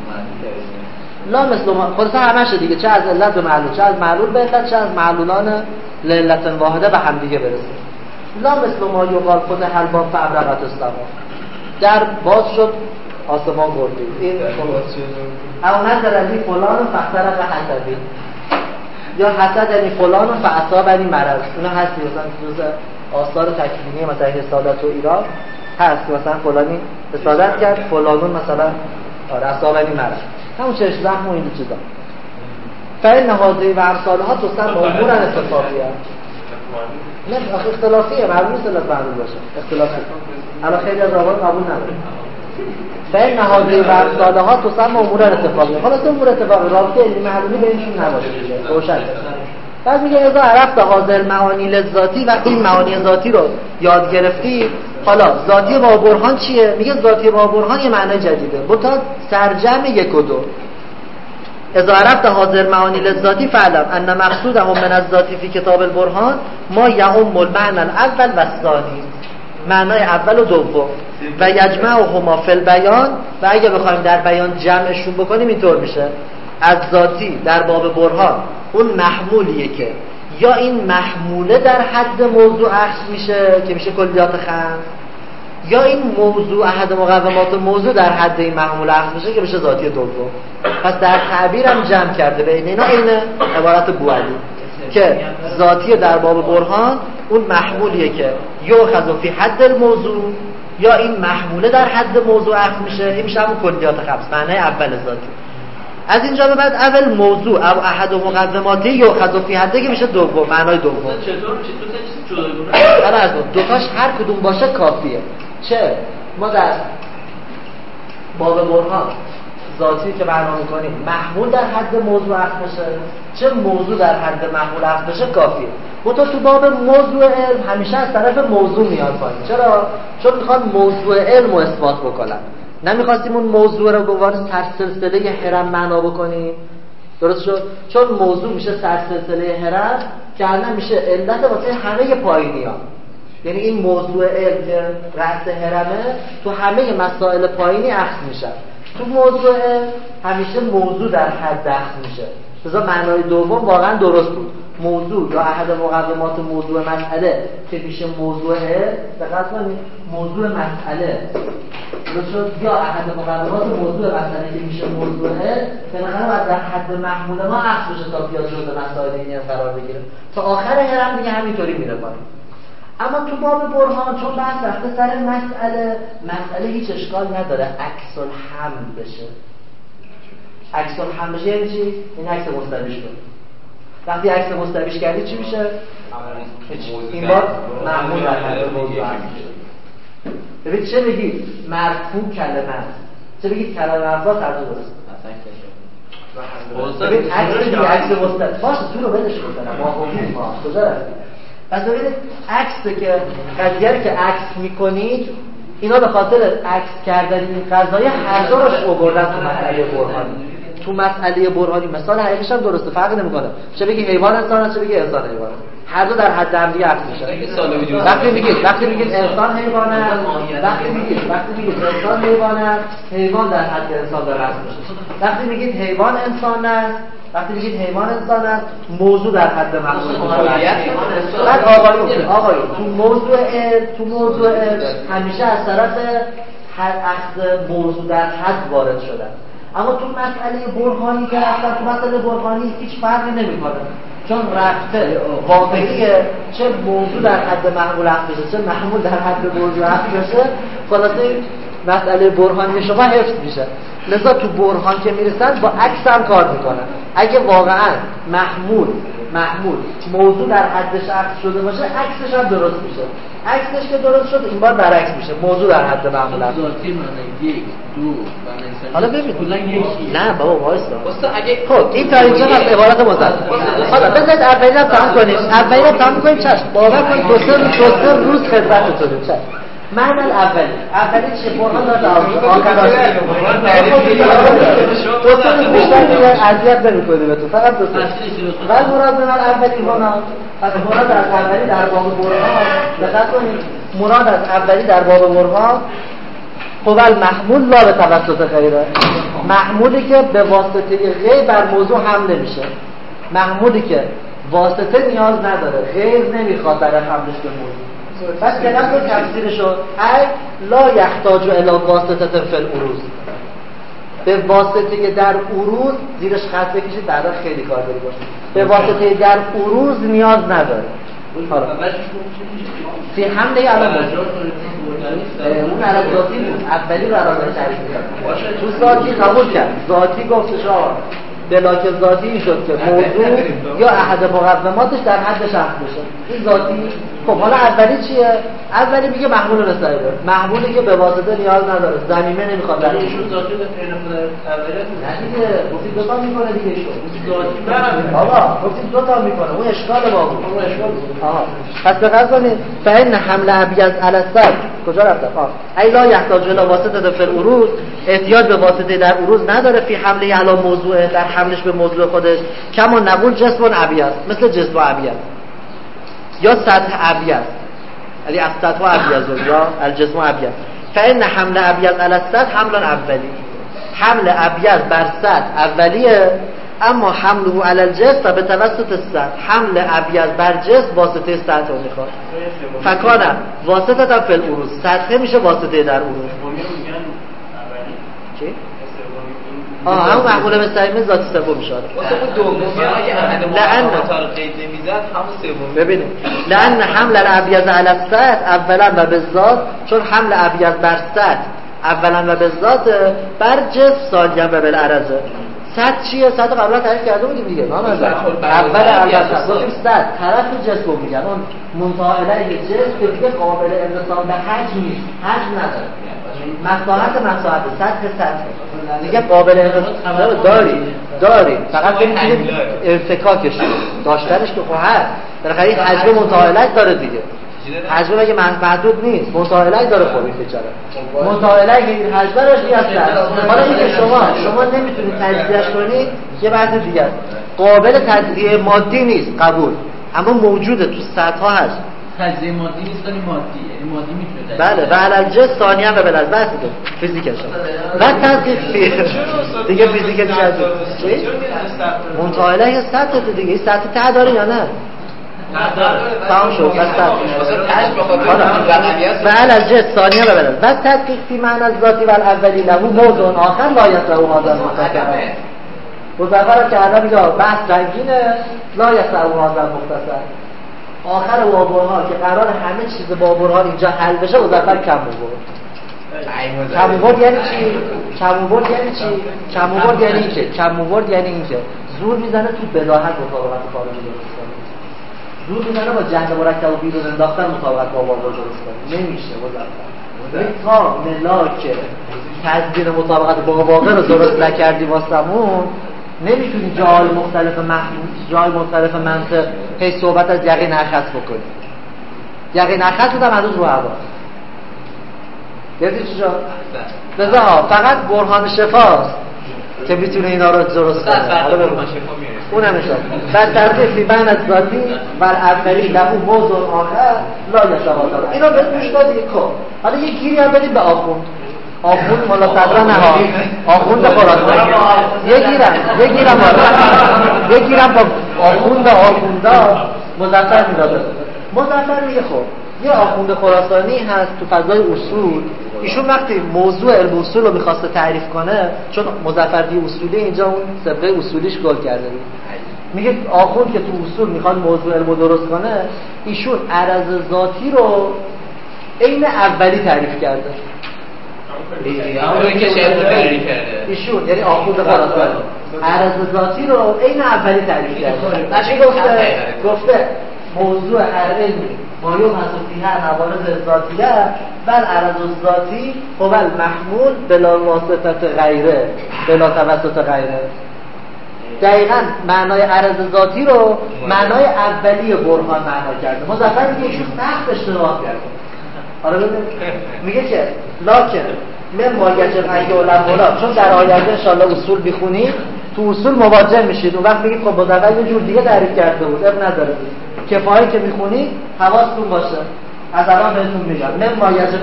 S1: لا مثل ما خلاصا همشه دیگه، چه از علت به معلول، چه از معلول به علت، چه از معلولان لعلت واحده به هم دیگه برسه. لا مثل ما یقال فتح الباب فابرقت السما، در باز شد آسمان گردید. این او نظر علی فلان فاحترق حسبی، یا حسد یعنی فلان فاصابنی مرض. اونا هست مثلا جزء آثار تکوینی مثلا حسادت و ایران هست، مثلا فلانی حسادت کرد فلانون مثلا اصابنی مرض، همون چشم زخم و این چیزا. فإن هذه و امثالها تسمى امور اتفاقیه. نه اختلافیه، معلوم نیست علت معلوم باشه، اختلافی. الان خیلی از آقایان قبول نداره. فإن هذه و امثالها تسمى امور اتفاقیه. خلاص امور اتفاقی رابطه علمی معلومی بینشون نباشه دیگه، روشن. بعد میگه اذا عرفت حاضر معانی لذاتی، وقتی این معانی ذاتی رو یاد گرفتی، حالا ذاتی با برهان چیه؟ میگه ذاتی با برهان یه معنی جدیده، بتا سرجم 1 و 2. اذا عرفت حاضر معانی لذاتی فعلم ان مقصودهم من الذاتی فی کتاب البرهان ما یعم المعنى الاول و الثانی، معنای اول و دوم، و یجمعهما فی البیان، و اگه بخوایم در بیان جمعشون بکنیم اینطور میشه از ذاتی در باب برهان اون محمولیه که یا این محموله در حد موضوع اخذ میشه که میشه کلیات خمس، یا این موضوع احد مقومات موضوع در حد این محموله اخذ میشه که میشه ذاتی دوم. پس در تعبیر هم جمع کرده بین اینا این عبارت بوعلی که ذاتی در باب برهان اون محمولیه که یؤخذ فی حد الموضوع، یا این محموله در حد موضوع اخذ میشه، این میشه همون کلیات خمس، معنی اول ذاتی. از اینجا به بعد اول موضوع او احد مقدماتی یؤخذ فی حد که میشه دوم، معنای دوم.
S4: چطور میشه دو تا چیز جداگونه؟
S1: حالا از دوتاش هر کدوم باشه کافیه. چه ما در باب برهان ذاتی که معنا می‌کنیم محمول در حد موضوع اخذ بشه، چه موضوع در حد محمول اخذ بشه کافیه. تو باب موضوع علم همیشه از طرف موضوع میاد پایین. چرا؟ چون میخوان موضوع علم رو اثبات بکنن. نمیخواستیم اون موضوع رو به عنوان سرسلسله هرم معنا بکنیم. درست شد؟ چون موضوع میشه سرسلسله هرم که الان میشه علت واسه همه پایینی‌ها. یعنی این موضوع علم که رأس هرمه تو همه مسائل پایینی اخذ میشه. تو موضوع همیشه موضوع در حد اخذ میشه. لذا معنای دوم واقعا درست بود. موضوع یا احد مقومات موضوع مسئله که میشه موضوع دقت کنید، موضوع مسئله درست، یا احد مقومات موضوع مسئله که میشه موضوع بالاخره باید در حد محمول ما اخذ بشه تا بیاد جزء مسائل اینی قرار بگیره. تا آخر هرم دیگه همینطوری میره پایین. اما تو باب برهان چون بحث رفته سر مسئله هیچ اشکال نداره عکس الحمل بشه. عکس الحمل بشه یعنی چی؟ این عکس مستویش کنه. وقتی عکس مستویش کردی چی میشه؟ این بار معمول در حد موضوع هست. ببین چه بگید مرفوع کلمه است، چه بگید کلمه مرفوع هر دو درست. ببین عکس دیگه عکس مستویش باشه تو رو بدش کنم ما خوبیم ما کجا رفتیم. پس ببینید عکس که قضیه که عکس میکنید اینا به خاطر عکس کردن این قضایه هر دو روش آوردن تو مسئله برهانی. تو مسئله برهانی مثال حقیقیش هم درسته، فرق نمیکنه چه بگی حیوان انسان است چه بگی انسان حیوان، هر دو در حد هم دیگه عکس میشن. وقتی میگید انسان حیوان است، وقتی میگید انسان حیوان است، حیوان در حد انسان داره عکس میشه. وقتی میگید حیوان انسان است، وقتی میگید حیوان انسان است، موضوع در حد محمول است. بعد آقایون تو موضوع همیشه از طرف اخذ موضوع در حد وارد شدن. اما تو مسئله برهانی که اصلا تو مسئله برهانی هیچ فرقی نمیکنه، چون رفته واقعیه، چه موضوع در حد محمول حق بشه چه محمول در حد موضوع حق بشه، خلاصه مسئله برهانی شما حفظ میشه. لذا تو برهان که میرسن با عکس هم کار میکنن. اگه واقعا محمول موضوع در حد شخص شده باشه عکسش هم درست میشه، عکسش که درست شد این بار برعکس میشه، موضوع در حد محمول است.
S4: ذاتی معنی 1 2
S1: حالا ببین
S4: کلا یکی.
S1: نه بابا وایسا
S2: استاد اگه
S1: خب این تا اینجا از عبارت مزد. حالا بذارید اولی رو تمام کنیم، اولی رو تمام کنیم. چشم باور کنید دو سه روز خدمتتون. چشم معنی اولی چه برهان داره آخراش دوستان بیشتر دیگه اذیت نمی‌کنه بهتون، فقط دوستان ولی مراد من اولی هنا از مراد از اولی در باب برهان دقت کنید. مراد از اولی در باب برهان هو المحمول لا به توسط غیره، محمولی که به واسطه غیر بر موضوع حمله میشه، محمولی که واسطه نیاز نداره، غیر نمیخواد برای حملش به موضوع. بس کلام رو تفسیرشو ای لا یحتاج الی واسطه فی العروض، به واسطه در عروض زیرش خط بکشید بعدا خیلی کار داری باشه، به واسطه در عروض نیاز نداره. حالا فی حمله الان اون عرض ذاتی بود، اولی رو عرض تعریف می‌کنه تو ذاتی قبول کرد، ذاتی گفتش آقا بلاک ذاتی این شد که موضوع یا احد مقدماتش در حد شخص بشه، این ذاتی. خب حالا اولی چیه؟ اولی میگه محمول رسایده، محمولی که به واسطه نیاز نداره، ضمیمه نمیخواد در
S4: ایشون ذاتی به فعل خود اولیت
S1: نه دیگه گفتید دو تا میکنه دیگه ایشون ذاتی بابا گفتید دو تا میکنه، اون اشکال ما بود، اون اشکال آها. پس دقت کنید فإن حمل ابیض علی الصد کجا رفت؟ ای لا یحتاج الی واسطه فی العروض، احتیاج به واسطه در عروض نداره، فی حمله علی موضوع در حملش به موضوع خودش، کما نقول جسم ابیض مثل جسم ابیض یا سطح ابیض، یعنی السطح ابیض یا الجسم ابیض. فإن حمل ابیض علی السطح حمل اولی، حمل ابیض بر سطح اولیه، اما حمله علی الجسم به توسط السطح، حمل ابیض بر جسم واسطه سطح رو میخواد. فکانه واسطه تا فی العروض، سطح میشه واسطه در عروض. چی؟ همون محمول مستقیم ذاتی سوم میشه.
S2: واسه اون دومی اگه احد مقدمات قید نمیزد همون سومی.
S1: ببینید لأن حمل الابیض علی السطح اولا و بالذات، چون حمل ابیض بر سطح اولا و بالذات بر جسم ثانیا و بالعرض. سطح چیه؟ سطح قبلا تعریف کرده بودیم دیگه. اول البته سطح طرف جسم میگن، اون منتهی الیه جسم که دیگه قابل انتساب به حجم نیست، حجم نداره، مساحت سطح دیگه قابل انتساب داری فقط ببینید ارتکاکش داشتنش که خب هست در حقیقت حجم منتهی داره دیگه، حجم مگه محدود نیست، منتهی داره. خب این بیچاره منتهی که این حجم راش نیست. حالا اینکه شما نمیتونید تجزیهش کنید یه بحث دیگه است، قابل تجزیه مادی نیست قبول، اما موجوده تو سطح ها هست.
S4: تجزیه مادی نیست ولی مادی، یعنی مادی میتونه
S1: بله و علل جس ثانیا و بلد بس دیگه فیزیکش و تحقیق دیگه فیزیک چی؟ منتهی یا سطح دیگه، این سطح ته داره یا نه؟ تمام شد. و علل جس ثانیا و بلد و تحقیق فی معنی الذاتی و الاولی له موضوع آخر لا یسع هذا المختصر. مظفر که الان میگه بحث رنگینه لا یسع هذا المختصر، آخر وابرها که قرار همه چیز وابرها اینجا حل بشه مظفر کم آورد یعنی چی؟ کم آورد یعنی اینکه زور میزنه تو بداهت مطابقت خارجی درست کنه، زور میزنه با جهل مرکب و بیرون انداختن مطابقت با وابر درست کنه، نمیشه مظفر. تا ملاک تدبیر مطابقت با واقع رو درست نکردی واسمون نمیتونی جای مختلف منطق هی صحبت از یقین اخص بکنی. یقین اخص بودم هنوز رو هوا دیدی چی شد؟ لذا فقط برهان شفاست که میتونه اینا رو درست کنه. اون همیشه در ترتیب فیبن از ذاتی و اولی لهو موضوع آخر لا یشبه. اینا به گوش دادی کن. حالا یه گیری هم بدید به آخوند ملا صدرا نه آخوند خلاصه یه گیرم با آخوندا مظفر میداده. مظفر میگه خب یه آخوند خراسانی هست تو فضای اصول، ایشون وقتی موضوع علم اصول رو می‌خواسته تعریف کنه، چون مظفرالدین اصولی اینجا اون سبقه اصولیش گل کرده بود، میگه آخوند که تو اصول میخواد موضوع علم رو درست کنه، ایشون عرض ذاتی رو عین اولی تعریف کرده. ایشون یعنی آخوند خراسانی عرض ذاتی رو عین اولی تعریف کرده. چی گفته موضوع هر علمی ما یبحث فیها موارد ذاتیه بل عرض الذاتی هو المحمول بلا واسطه غیره بلا توسط غیره. دقیقاً معنای عرض ذاتی رو معنای اولی برهان معنا کرده. مظفر میگه ایشون سخت اشتباه کرده. آره میگه که لکن من ماگجه غیر علماء، چون در آینده انشالله اصول بخونید تو اصول مواجه میشید اون وقت میگید خب مظفر یه جور دیگه تعریف کرده بود، اب نداره. کفایی که میخونید حواستون باشه. از الان بهتون میگم من ماگجه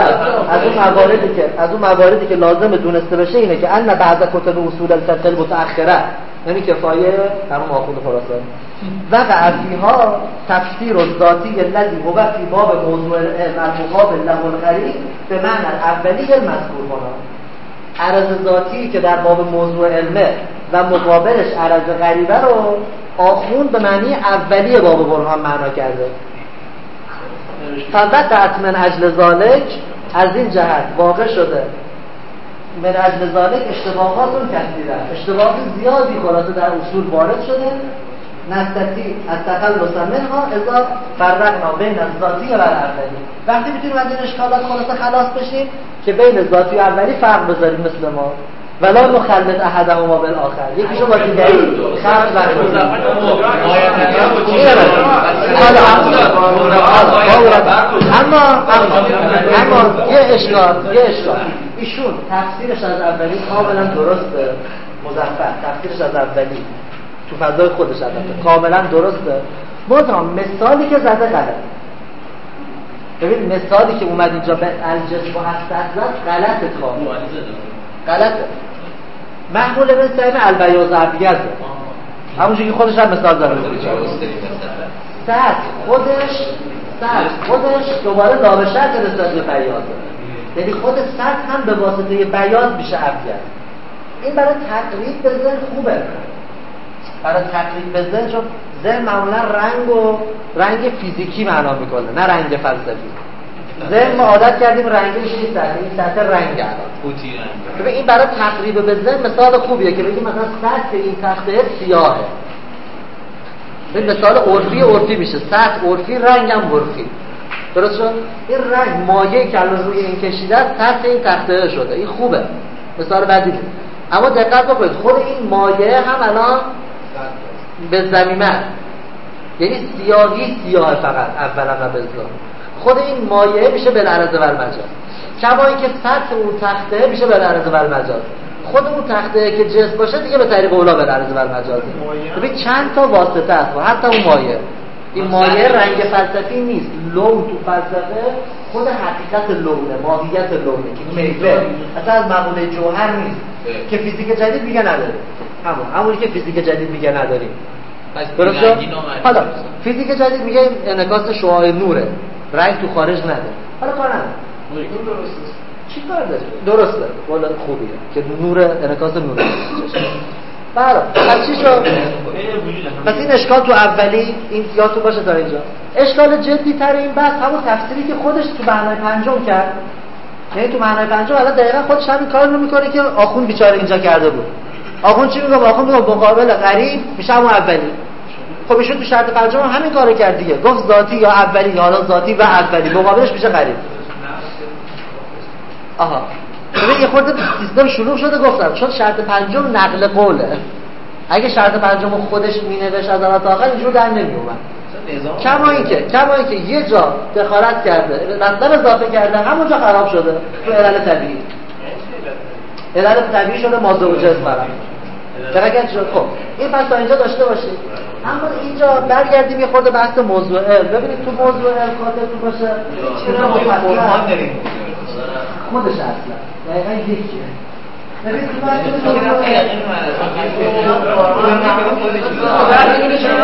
S1: از اون مواردی که لازم دونسته بشه اینه که ان بعض کتب اصول الفقه المتأخره، یعنی کفایه همون آخوند خراسانی وقع فیها تفسیر الذاتی الذی هو فی باب موضوع العلم المقابل له الغریب به معنی اولی المذکور هنا. عرض ذاتی که در باب موضوع علمه و مقابلش عرض غریبه رو آخوند به معنی اولی باب برهان معنا کرده. فقط من اجل ذالک، از این جهت واقع شده من اجل ذالک اشتباهاتون کثیره، اشتباهات زیادی خلاصه در اصول وارد شده. نستطیع از تخلص منها اذا فرقنا بین الذاتی و الاولی. وقتی میتونیم از این اشکالات خلاصه خلاص بشیم که بین ذاتی و اولی فرق بذاریم مثل ما ولا نخلط احدهما بالاخر، یکیشو با دیگری خلط نکنیم. اما یه اشکال ایشون تفسیرش از اولی کاملا درسته. مظفر تفسیرش از اولی تو فضای خودش البته کاملا درسته، منتها مثالی که زده غلط. ببین مثالی که اومد اینجا به الجسم و حسد زد غلطه، غلطه. محمول ابن سعیم البیاض ابیض همونجوری که خودش هم مثال داره. خودش دوباره دابشت رسد به بیاضه، یعنی خود سطح هم به واسطه بیاض میشه ابیض. این برای تقریب به ذهن خوبه، برای تقریب به ذهن، چون ذهن معمولا رنگ فیزیکی معنا میکنه نه رنگ فلسفی. ذهن ما عادت کردیم رنگی میشه این سطح رنگ الان قوطی رنگ. ببین این برای تقریب به ذهن مثال خوبیه که بگیم مثلا سطح این تخته سیاهه. این مثال عرفی میشه، سطح عرفی رنگم عرفی. درست شد؟ این رنگ مایعی که الان روی این کشیده است سطح این تخته شده، این خوبه، مثال بعدی. اما دقت بکنید خود این مایع هم الان به زمینه، یعنی سیاه فقط اولا و بزا. خود این مایع میشه بالعرض و المجاز، کما اینکه سطح اون تخته میشه بالعرض و المجاز. خود اون تخته که جسم باشه دیگه به طریق اولا بالعرض و المجاز. ببین چند تا واسطه است و حتی اون مایع، این مایع رنگ فلسفی نیست. لون تو فلسفه خود حقیقت لونه، ماهیت لونه که کیفه اصلا از مقوله جوهر نیست که فیزیک جدید میگه نداره. همونی که فیزیک جدید میگه نداریم. درسته؟ حالا فیزیک جدید میگه انعکاس شعاع نوره، رنگ تو خارج نداره. حالا کار نداره. چی کار داره؟ درسته. والا خوبیه که نور انعکاس نوره. بله. پس چی شد؟ پس این اشکال تو اولی این یادتون باشه تا اینجا. اشکال جدی تر این بحث همون تفسیری که خودش تو معنای پنجم کرد. یعنی تو معنای پنجم الان دقیقاً خودش همین کارو میکنه که آخوند بیچاره اینجا کرده بود. آخوند چی میگه؟ آخوند میگه مقابل غریب میشه همون اولی. خب ایشون تو شرط پنجم همین کارو کرد دیگه. گفت ذاتی یا اولی، یا حالا ذاتی و اولی مقابلش میشه غریب. آها. ببین یه خورده سیستم شروع شده گفتم چون شرط پنجم نقل قوله. اگه شرط پنجم خودش مینوشت از اول تا آخر اینجور در نمیومد. کما اینکه یه جا دخالت کرده، مطلب اضافه کرده، همونجا خراب شده. تو علل طبیعی. علل طبیعی شده ماده و جسم برام. درگه شد. خب این پس تا اینجا داشته باشید. اما اینجا برگردیم یه خورده بحث موضوع علم. ببینید تو موضوع علم خاطرتون باشه چرا مفصل داریم. خودش اصلا دقیقاً یکیه. ببین تو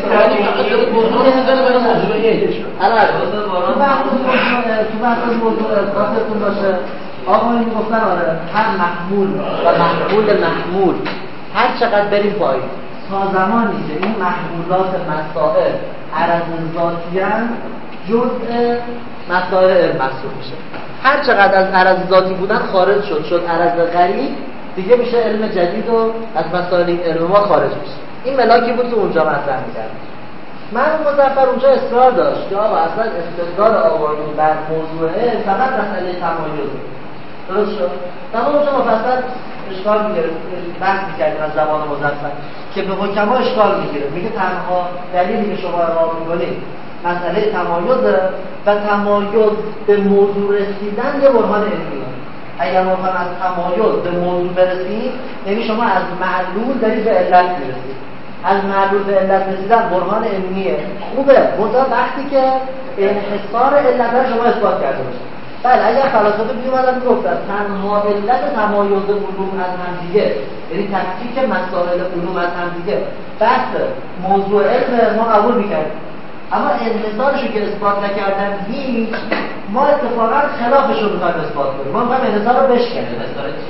S1: تو بحث موضوع اثباتتون باشه آقا این گفتن آره هر محمول و محمول هر چقدر بریم پایین تا زمانی که این محمولات مسائل عرض ذاتیان جزء مسائل علم محسوب میشه. هر چقدر از عرض ذاتی بودن خارج شد عرض غریب دیگه میشه علم جدید و از مسائل علم ما خارج میشه. این ملاکی بود که اونجا مطرح می‌کرد. من مظفر اونجا اصرار داشت که آقا اصلا استدلال آقایون بر موضوع فقط مسئله تمایز. درست شد؟ تمام اونجا مفصل اشکال میگیره بحث می‌کردیم از زبان مظفر که به حکما اشکال میگیره. میگه تنها دلیلی که شما را می‌کنید مسئله تمایز و تمایز به موضوع رسیدن یه برهان علمیه. اگر ما از تمایز به موضوع برسیم یعنی شما از معلول دارید به علت میرسید. از معلول به علت رسیدن برهان علمیه خوبه منتها وقتی که انحصار علت رو شما اثبات کرده باشید. بله اگر فلاسفه میومدن میگفتن تنها علت تمایز علوم از هم دیگه یعنی تفکیک مسائل علوم از هم دیگه بحث موضوع علم ما قبول میکردیم اما انحصارش رو که اثبات نکردن هیچ ما اتفاقا خلافش رو میخوایم اثبات کنیم. ما میخوایم انحصار رو بشکنیم.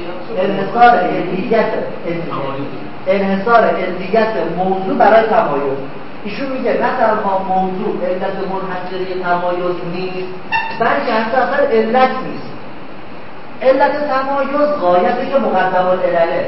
S1: انحصار علیت موضوع برای تمایز. ایشون میگه نه تنها موضوع علت منحصره تمایز نیست بلکه حتی اصلا علت نیست. علت تمایز غایتی که مقدم العلله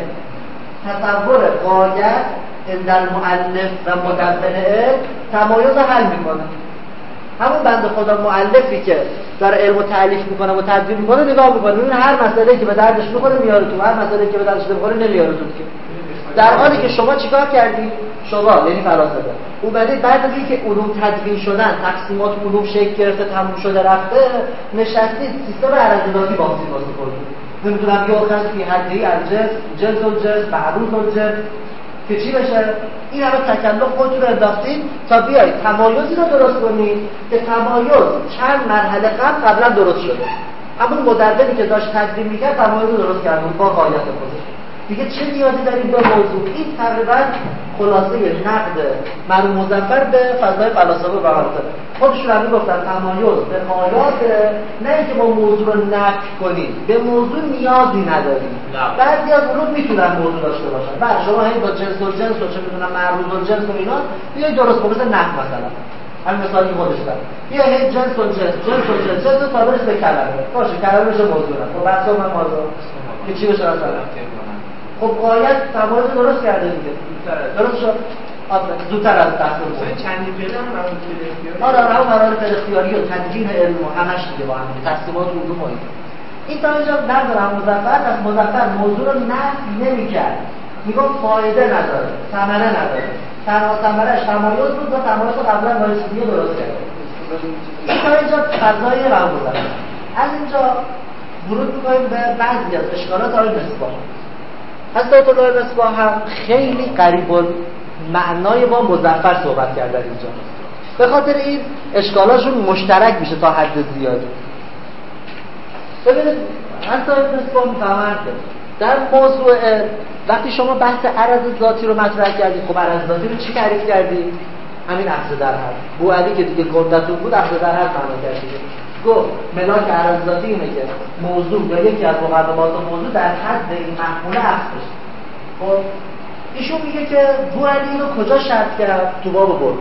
S1: تصور غایت در مؤلف و مدون تمایز حل میکنه. همون بنده خدا مؤلفی که داره علم و تعلیف میکنه و تدوین میکنه نگاه میکنه ببین هر مسئله که به دردش میخوره میاره تو هر مسئله که به دردش نمیخوره نمیاره تو که در حالی که شما چیکار کردید؟ شما یعنی فلاسفه اومدید بعد از اینکه علوم تدوین شدن تقسیمات علوم شکل گرفته تموم شده رفته نشستید سیستم عرضلاتی واسه کنید. نمیدونم یا آخر فی حدی الجنس الجنس معروف الجنس که چی بشه؟ این همه تکلف خودتون رو انداختید تا بیایید تمایزی رو درست کنید که تمایز چند مرحله قبلا درست شده. همون مدربی که داشت تدوین میکرد تمایز رو درست کرد با غایت خودش. دیگه چه نیازی داریم به موضوع؟ این تقریبا خلاصه نقد مرحوم مظفر به فضای فلاسفه و منطق. خودشون هم گفتن تمایز به غایات نه اینکه با موضوع رو نفی کنیم به موضوع نیازی نداریم. بعضی از علوم میتونن موضوع داشته باشن. بعد شما همین با جنس و جنس و چه میدونم معروض و جنس و اینا بیاید درست کنید مثل نحو مثلا. همین مثالی خودش داره. بیا هی جنس و جنس تابعش به کلمه. باشه کلمه‌ش موضوع نه. خب بحث من موضوع که چی بشه مثلا؟ خب غایت تمایز درست کرده دیگه. درست شد. زودتر از دست بود.
S3: چندی پیدا هم قرار اختیاری.
S1: آره همون قرار اختیاری و تدوین علم و همش دیگه با هم تقسیمات علوم و این تا اینجا ندارم مظفر موضوع رو نفی نمی‌کرد. میگم فایده نداره، ثمره نداره. تنها ثمره‌اش تمایز بود و تمایز قبلا با چیزی درست کرد. این تا اینجا فضای قبول داره. از اینجا ورود می‌کنیم به بعضی از اشکالات آقای مصباح. حضرت الله مصباح هم خیلی قریب معنای با مظفر صحبت کردن اینجا. به خاطر این اشکالاشون مشترک میشه تا حد زیادی. ببینید حتی مصباح میفهمند در موضوع وقتی شما بحث عرض ذاتی رو مطرح کردید خب عرض ذاتی رو چی تعریف کردید؟ همین اخذ در حد. بو علی که دیگه گندتون بود اخذ در حد معنا کردید. گفت ملاک عرض ذاتی اینه که موضوع یا یکی از مقدمات موضوع در حد این محموله اخذ بشه. خب ایشون میگه که بو علی رو کجا شرط کرد؟ تو باب برد.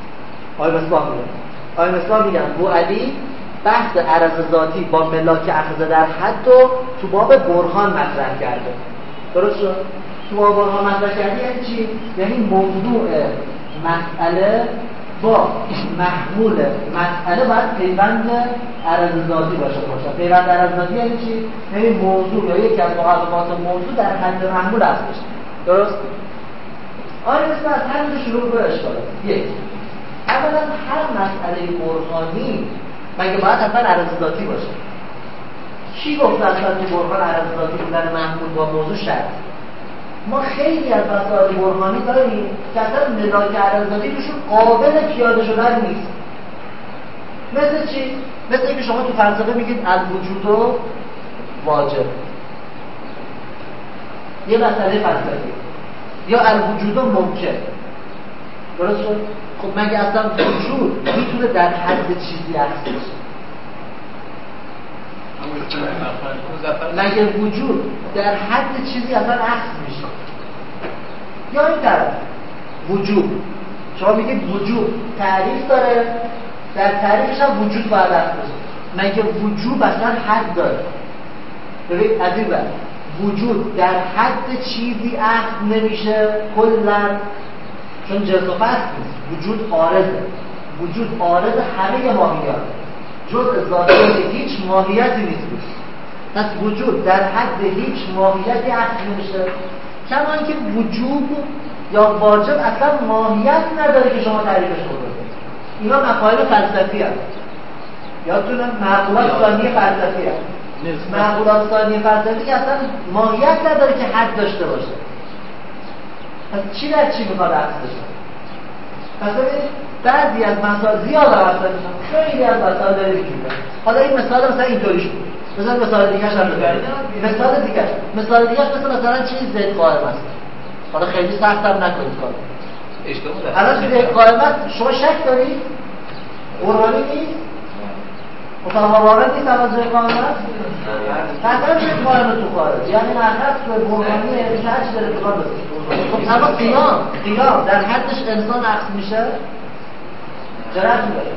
S1: آقای مصباح میگن بو علی بحث عرض ذاتی با ملاک اخذ در حد رو تو باب برهان مطرح کرده. درست شد؟ تو باب برهان مطرح کرده یعنی چی؟ یعنی موضوع مسئله با محمول مسئله باید پیوند عرض ذاتی باشه. پیوند عرض ذاتی یعنی چی؟ یعنی موضوع یا یکی از مقدمات موضوع در حد محمول هست باشه. درست؟ آیا مثل از همین شروع به اشکاله. یک، اولا هر مسئله برهانی مگه باید حتما عرض ذاتی باشه؟ کی گفت اصلا تو برهان عرض ذاتی بودن محمول با موضوع شرط؟ ما خیلی از مسائل برهانی داریم که اصلا ملاک عرض ذاتی توشون قابل پیاده شدن نیست. مثل چی؟ مثل اینکه شما تو فلسفه میگید الوجود و واجب، یه مسئله فلسفی، یا الوجود و ممکن. درست شد؟ خب مگه اصلا وجود میتونه در حد چیزی عکس بشه؟ مگه وجود در حد چیزی اصلا عکس میشه؟ یا این طرف وجود، شما میگید وجود تعریف داره، در تعریفش هم وجود باید عکس بشه. مگه وجود اصلا حد داره؟ ببین از این بعد وجود در حد چیزی عکس نمیشه کلا، چون جنس و فصل نیست. وجود عارضه، وجود عارض همه ماهیات، جز ذاتی که هیچ ماهیتی نیست. پس وجود در حد هیچ ماهیتی عکس نمیشه، کما اینکه وجود یا واجب اصلا ماهیت نداره که شما تعریفش کنید. اینا مفاهیم فلسفی هست. یادتونه معقولات ثانیه فلسفی هست. معقولات ثانیه فلسفی که اصلا ماهیت نداره که حد داشته باشه. پس چی در چی میخواد عکس بشه؟ پس بعضی از مسائل زیاد عکس بشه، خیلی از مسائل داره میگیره. حالا این مثال مثلا اینطوریش بود. مثال دیگه‌اش هم بگم. مثال دیگه‌اش مثلا چیزی زد قائم است. حالا خیلی سخت هم نکنید کار.
S2: اشتباه
S1: الان زد قائم است، شما شک دارید؟ قرآنی نیست؟ مطابق وارد نیست الان زد قائم است؟ قطعا زد قائم تو خارج. یعنی نقص به قرآنی هرچی داره اتفاق بسید. خب اما قیام در حدش انسان عکس میشه؟ جرأت داره.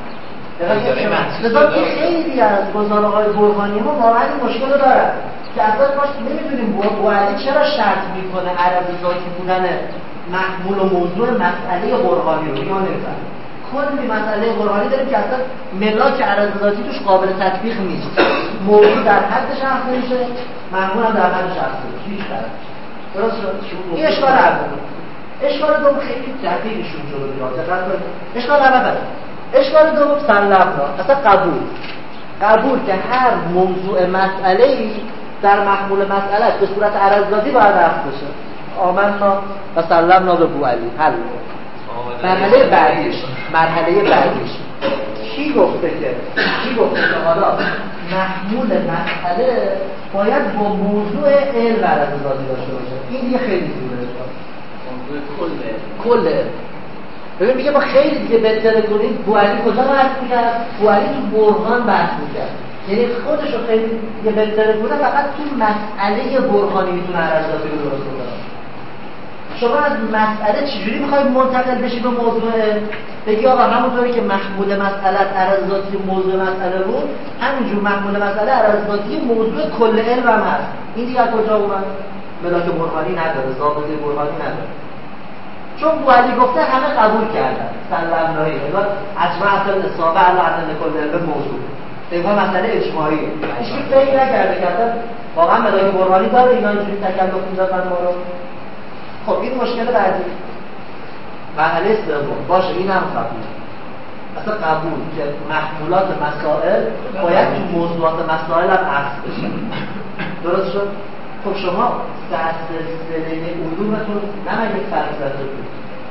S1: لذا خیلی از گزاره‌های برهانی ما واقعا این مشکل رو دارن که اصلا ما نمیدونیم بوعلی چرا شرط میکنه عرض ذاتی بودن محمول و موضوع مسئله برهانی رو یا نمیفهمیم. کلی مسئله برهانی داریم که اصلا ملاک عرض ذاتی توش قابل تطبیق نیست. موضوع در حد شخص نمیشه، محمول هم در حد شخص نمیشه، هیچ فرق. درست شد؟ این اشکال اول. اشکال دوم خیلی دقیقشون جلو میاد. اشکال اول اشکال دوم سلمنا، اصلا قبول که هر موضوع مسئله‌ای در محمول مسئله به صورت عرض ذاتی باید عکس بشه. آمنا و سلمنا به بوعلی. حل. مرحله بعدیش کی گفته که حالا محمول مسئله باید با موضوع علم عرض ذاتی داشته باشه. این دیگه خیلی زیاده. موضوع کله. ببین میگه ما خیلی دیگه بهتره کنیم. بوعلی کجا بحث میکرد؟ بوعلی تو برهان بحث میکرد. یعنی خودشو خیلی دیگه بهتره کنه فقط تو مسئله برهانی میتونه عرض ذاتی رو درست کنه. شما از مسئله چجوری میخواید منتقل بشی به موضوع؟ بگی آقا همونطوری که محمول مسئله عرض ذاتی موضوع مسئله بود، همینجور محمول مسئله عرض ذاتی موضوع کل علم هم هست. این دیگه کجا اومد؟ ملاک برهانی نداره، ضابطه برهانی نداره. چون بوعلی گفته همه قبول کردن سلمنایی انگار اجماع اصحاب علی ان کل علم موضوع انگار مسئله اجماعی هیچ کی فکر نکرده که واقعا ملاک برهانی داره اینا اینجوری تکلف می‌دادن ما رو. خب این مشکل بعدی مرحله سوم باشه این هم قبول. اصلا قبول که محمولات مسائل باید تو موضوعات مسائل هم عکس بشه. درست شد؟ خب شما در سلسله علومتون نمید فلسفه بود.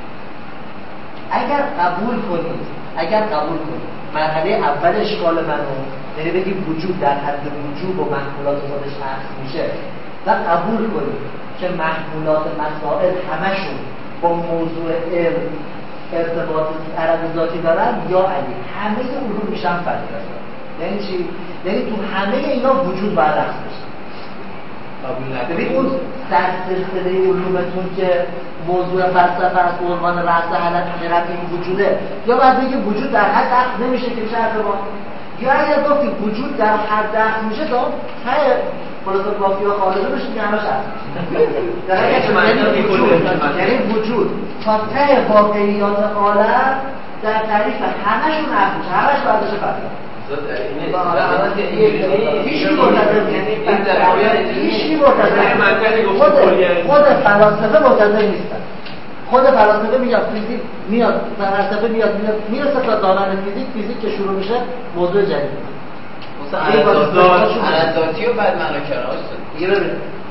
S1: اگر قبول کنید مرحله اول اشکال منو، یعنی بگیم وجود در حد وجود و محمولات خودش عکس میشه و قبول کنید که محمولات مسائل همشون با موضوع علم ارتباط عرض ذاتی دارن، یا علی همه علوم میشن فلسفه. یعنی چی؟ یعنی تو همه اینا وجود باید عکس بشه. ببین اون در سلسله علومتون که موضوع فلسفه از عنوان رأس حلقه این وجوده، یا باید بگی وجود در حد عکس نمیشه که شرط ما، یا اگر گفتی وجود در حد عکس میشه تا ته فلسفه و خالده بشه که همش عکس یعنی وجود تا ته واقعیات عالم در تعریف همشون عکس میشه، همش باید بشه فلسفه. خود فلاسفه معتزله نیستن. خود فلاسفه میاد فیزیک میاد فلسفه میاد میرسه تا دانش فیزیک که شروع میشه موضوع جدید.
S2: مثلا ذاتی و بعد معنا کراست.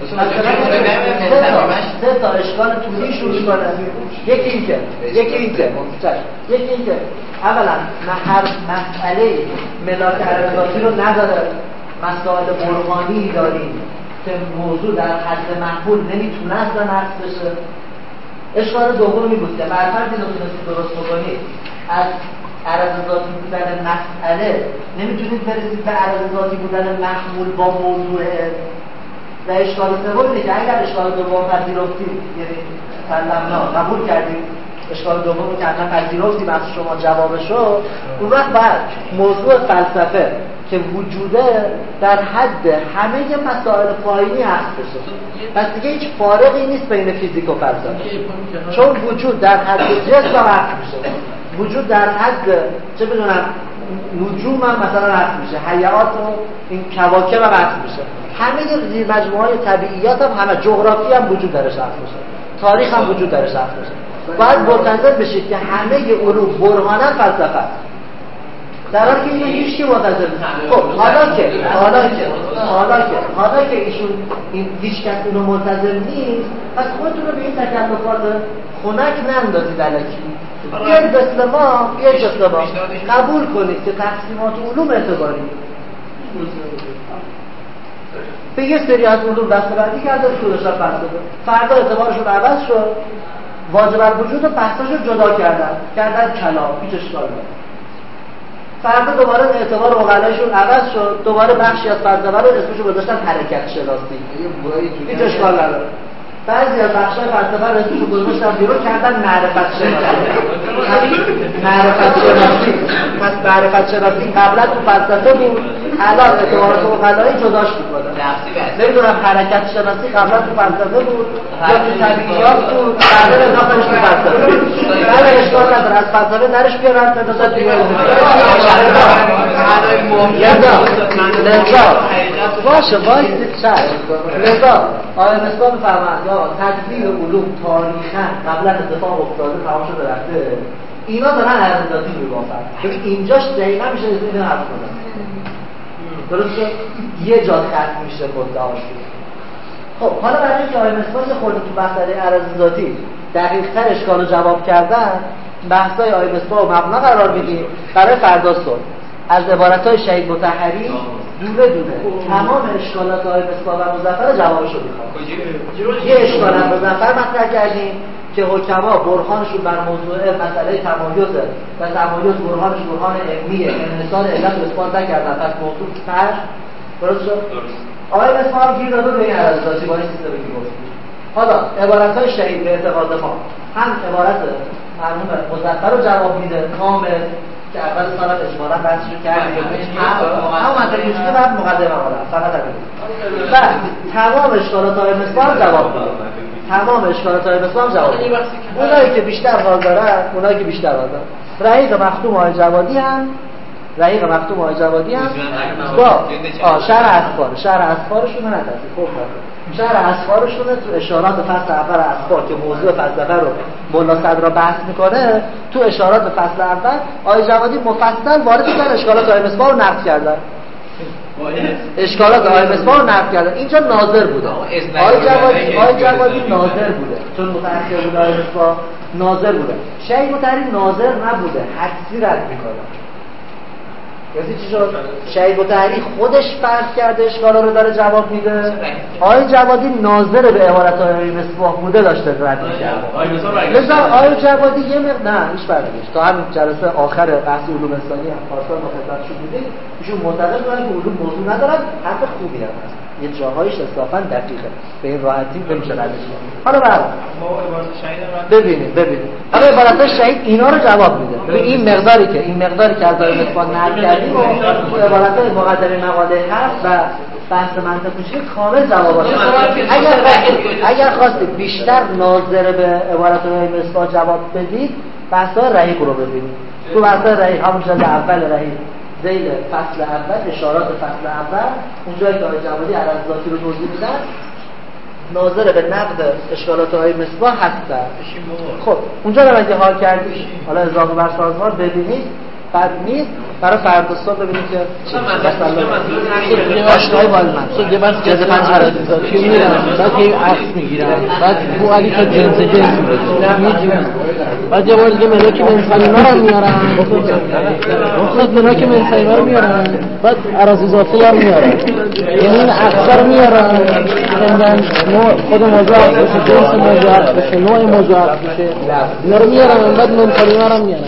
S1: سه تا اشکال طولی شروع میکنه. یکی اینکه اولا هر مسئله ملاک عرض ذاتی رو نداره. مسائل برهانی داریم که موضوع در حد محمول نمیتونه اصلا عکس بشه. اشکال دومی بود که برفرض اینو تونستید درست بکنید از عرض ذاتی بودن مسئله نمیتونید برسید به عرض ذاتی بودن محمول با موضوع. و اشکال سوم اینه که اگر اشکال دوم پذیرفتید، یعنی سلمنا قبول کردید اشکال دوم که اصلا پذیرفتید از شما جوابشو، اون وقت بعد موضوع فلسفه که وجوده در حد همه مسائل پایینی هست بشه. پس دیگه هیچ فارقی نیست بین فیزیک و فلسفه، چون وجود در حد جسم هست میشه، وجود در حد چه بدونم نجوم هم مثلا هست میشه، حیات و این کواکب هم هست میشه، همه زیر مجموعه های طبیعیات هم همه، جغرافی هم وجود درش هست میشه، تاریخ هم وجود درش هست میشه. باید منتظر بشید که همه علوم برهانن فلسفه است، در حالی که اینو هیچ کی منتظر نیست. خب حالا که ایشون این هیچ کس اینو منتظر نیست، پس خودتون رو به این تکلفات خنک نندازید الکی. بیاید مثل ما قبول کنید که تقسیمات علوم اعتباری به یه سری از علوم دسته‌بندی کرده شده شد فلسفه، فردا اعتبارشون عوض شد، واجب الوجود و بحثاشو جدا کردن کلام، هیچ اشکالی نداره. فردا دوباره اعتبار عقلایشون عوض شد، دوباره بخشی از فلسفه رو اسمشو گذاشتن حرکت شناسی، هیچ اشکال نداره. بعضی از بخشای فلسفه رو اسمشو گذاشتن بیرون کردن معرفت شناسی. پس معرفت شناسی قبلا تو فلسفه بود، الان اعتبارات عقلایی جداش می‌کنه. نمیدونم حرکت شناسی قبلا تو فلسفه بود یا تو طبیعیات بود، بعدا اضافهش تو فلسفه. ولی اشکال نداره از فلسفه درش بیارن تا دو دیگه. باشه وایسید چشم. لذا آقای مصباح می‌فرمایند یا تدبیر علوم تاریخاً قبلا اتفاق افتاده تمام شده رفته، اینا دارن عرض ذاتی می‌بافن. ببین اینجاش دقیقاً میشه اینو حرف کنن. درسته؟ یه جا ختم میشه مدعاش. خب حالا برای اینکه آقای مصباح خورده تو مسئله عرض ذاتی دقیق‌تر اشکال رو جواب کردن، بحث‌های آقای مصباح رو مبنا قرار میدیم برای فردا صبح. از عبارت‌های شهید مطهری دونه تمام اشکالات آقای مصباح و مظفر جوابشو میخوام. یه اشکال از مظفر مطرح کردیم که حکما برهانشون بر موضوع مسئله تمایزه و تمایز برهانش برهان علمیه، انحصار علت رو اثبات نکردن، پس موضوع فرش. درست شد؟ آقای مصباح گیر داده به این عرض ذاتی با این سیستمی که گفتیم. حالا عبارت‌های شهید به اعتقاد ما هم عبارت مرحوم مظفر رو جواب میده کامل که اول سال اجمالا بحثشو کردیم، هم منطقی که بعد مقدمه حالا فقط همین. بعد تمام اشکالات آقای مصباح جواب میده. تمام اشکالات آقای مصباح جواب میده. اونایی که بیشتر حال دارن، رحیق مختوم آقای جوادی هم با شرح اسفارشون نتازی خوب شرح اسفارشون تو اشارات فصل اول اسفار که موضوع فلسفه رو مولا صدرا بحث میکنه، تو اشارات فصل اول آقای جوادی مفصل وارد شدن اشکالات آقای مصباح رو نقد کردن. اینجا ناظر بوده. آقای جوادی ناظر بوده چون متأخر بوده، آقای مصباح ناظر بوده. شهید مطهری ناظر نبوده، حدسی رد میکنه. یعنی چی شد؟ شهید مطهری خودش فرض کرده اشکالا رو داره جواب میده، آقای جوادی ناظر به عبارت آقای مصباح بوده داشته رد می‌کرده. لذا آقای جوادی یه مقدار هیچ فرقی تا همین جلسه آخر بحث علوم اسلامی هم پارسال مخاطبشون بودیم، ایشون معتقد بودن که علوم موضوع ندارن، حرف خوبی هم هست، یه جاهایش انصافا دقیقه، به این راحتی نمیشه ردش کنیم. حالا بعد ما عبارت شهید ببینید حالا عبارت شهید اینا رو جواب میده. ببین این مقداری که از آقای مصباح نقل کردیم و عبارت مقدمه مقاله هست و بحث منطقی کامل جوابات. اگر خواستید بیشتر ناظر به عبارت آقای مصباح جواب بدید، بحث‌های رحیق رو ببینید. تو بحث‌های رحیق همون جلد اول رحیق ذیل فصل اول، اشارات فصل اول، اونجایی که آقای جوادی عرض ذاتی رو توضیح میدن، ناظر به نقد اشکالات آقای مصباح هستن. خب اونجا رو اگه حال کردید، حالا اضافه بر سازمان ببینید، بد نیست. برای فردا صبح ببینیم که مثلا آشنای بالمن
S4: یه بس جز عرضی ذاتی میرن بعد یه عکس میگیرن بعد بو علی که جنس میگیرن بعد یه بار دیگه ملاک منسلیمه رو میارن خود ملاک منسلیمه رو میارن بعد عرضی ذاتی هم میارن یعنی این عکس رو میارن خود موضوع عکس بشه جنس موضوع عکس بشه نوع موضوع عکس بشه اینا رو میارن بعد منسلیمه رو میارن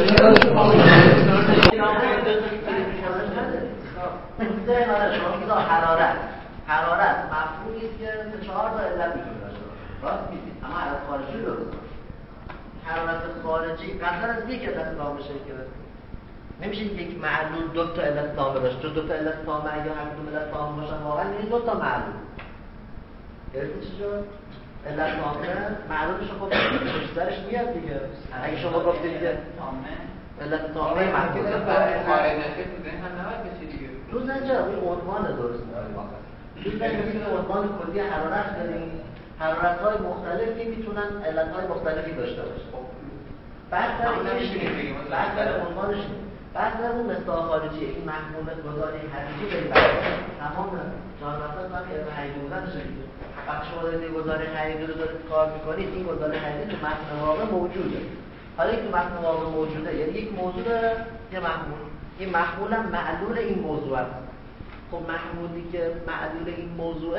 S5: حرارت مفهومی است که 4 تا علت میتونه داشته باشه. راست میگید، اما حرارت خارجی رو حرارت خارجی قطعا از یک علت نام بشه که نمیشه یک معلول 2 تا علت نام داشت. چون 2 تا علت نام اگه هر کدوم علت نام باشن واقعا این 2 تا معلول. گرفتید چی شد؟ علت نامه معلولش خب پشترش میاد دیگه. اگه شما گفتید که علت نامه معلول
S2: خارج نشه تو ذهن هم نباید بشه دیگه.
S5: تو نجا این عنوان درست می‌کنه. این عنوان کلی حرارت داریم. حرارت‌های مختلفی میتونن علت‌های مختلفی داشته باشن. بعد در عنوانش بعد در اون مصداق خارجی این محمول گذاری حقیقی بریم تمام جان مثلا من علم حقیقی بودن شدید. وقتی شما دارید گزاره حقیقی رو دارید کار می‌کنید این گزاره حقیقی تو متن واقع موجوده. حالا این تو متن واقع موجوده یعنی یک موضوع داره یه محمول. این محمول هم معلول این موضوع است. خب محمولی که معلول این موضوع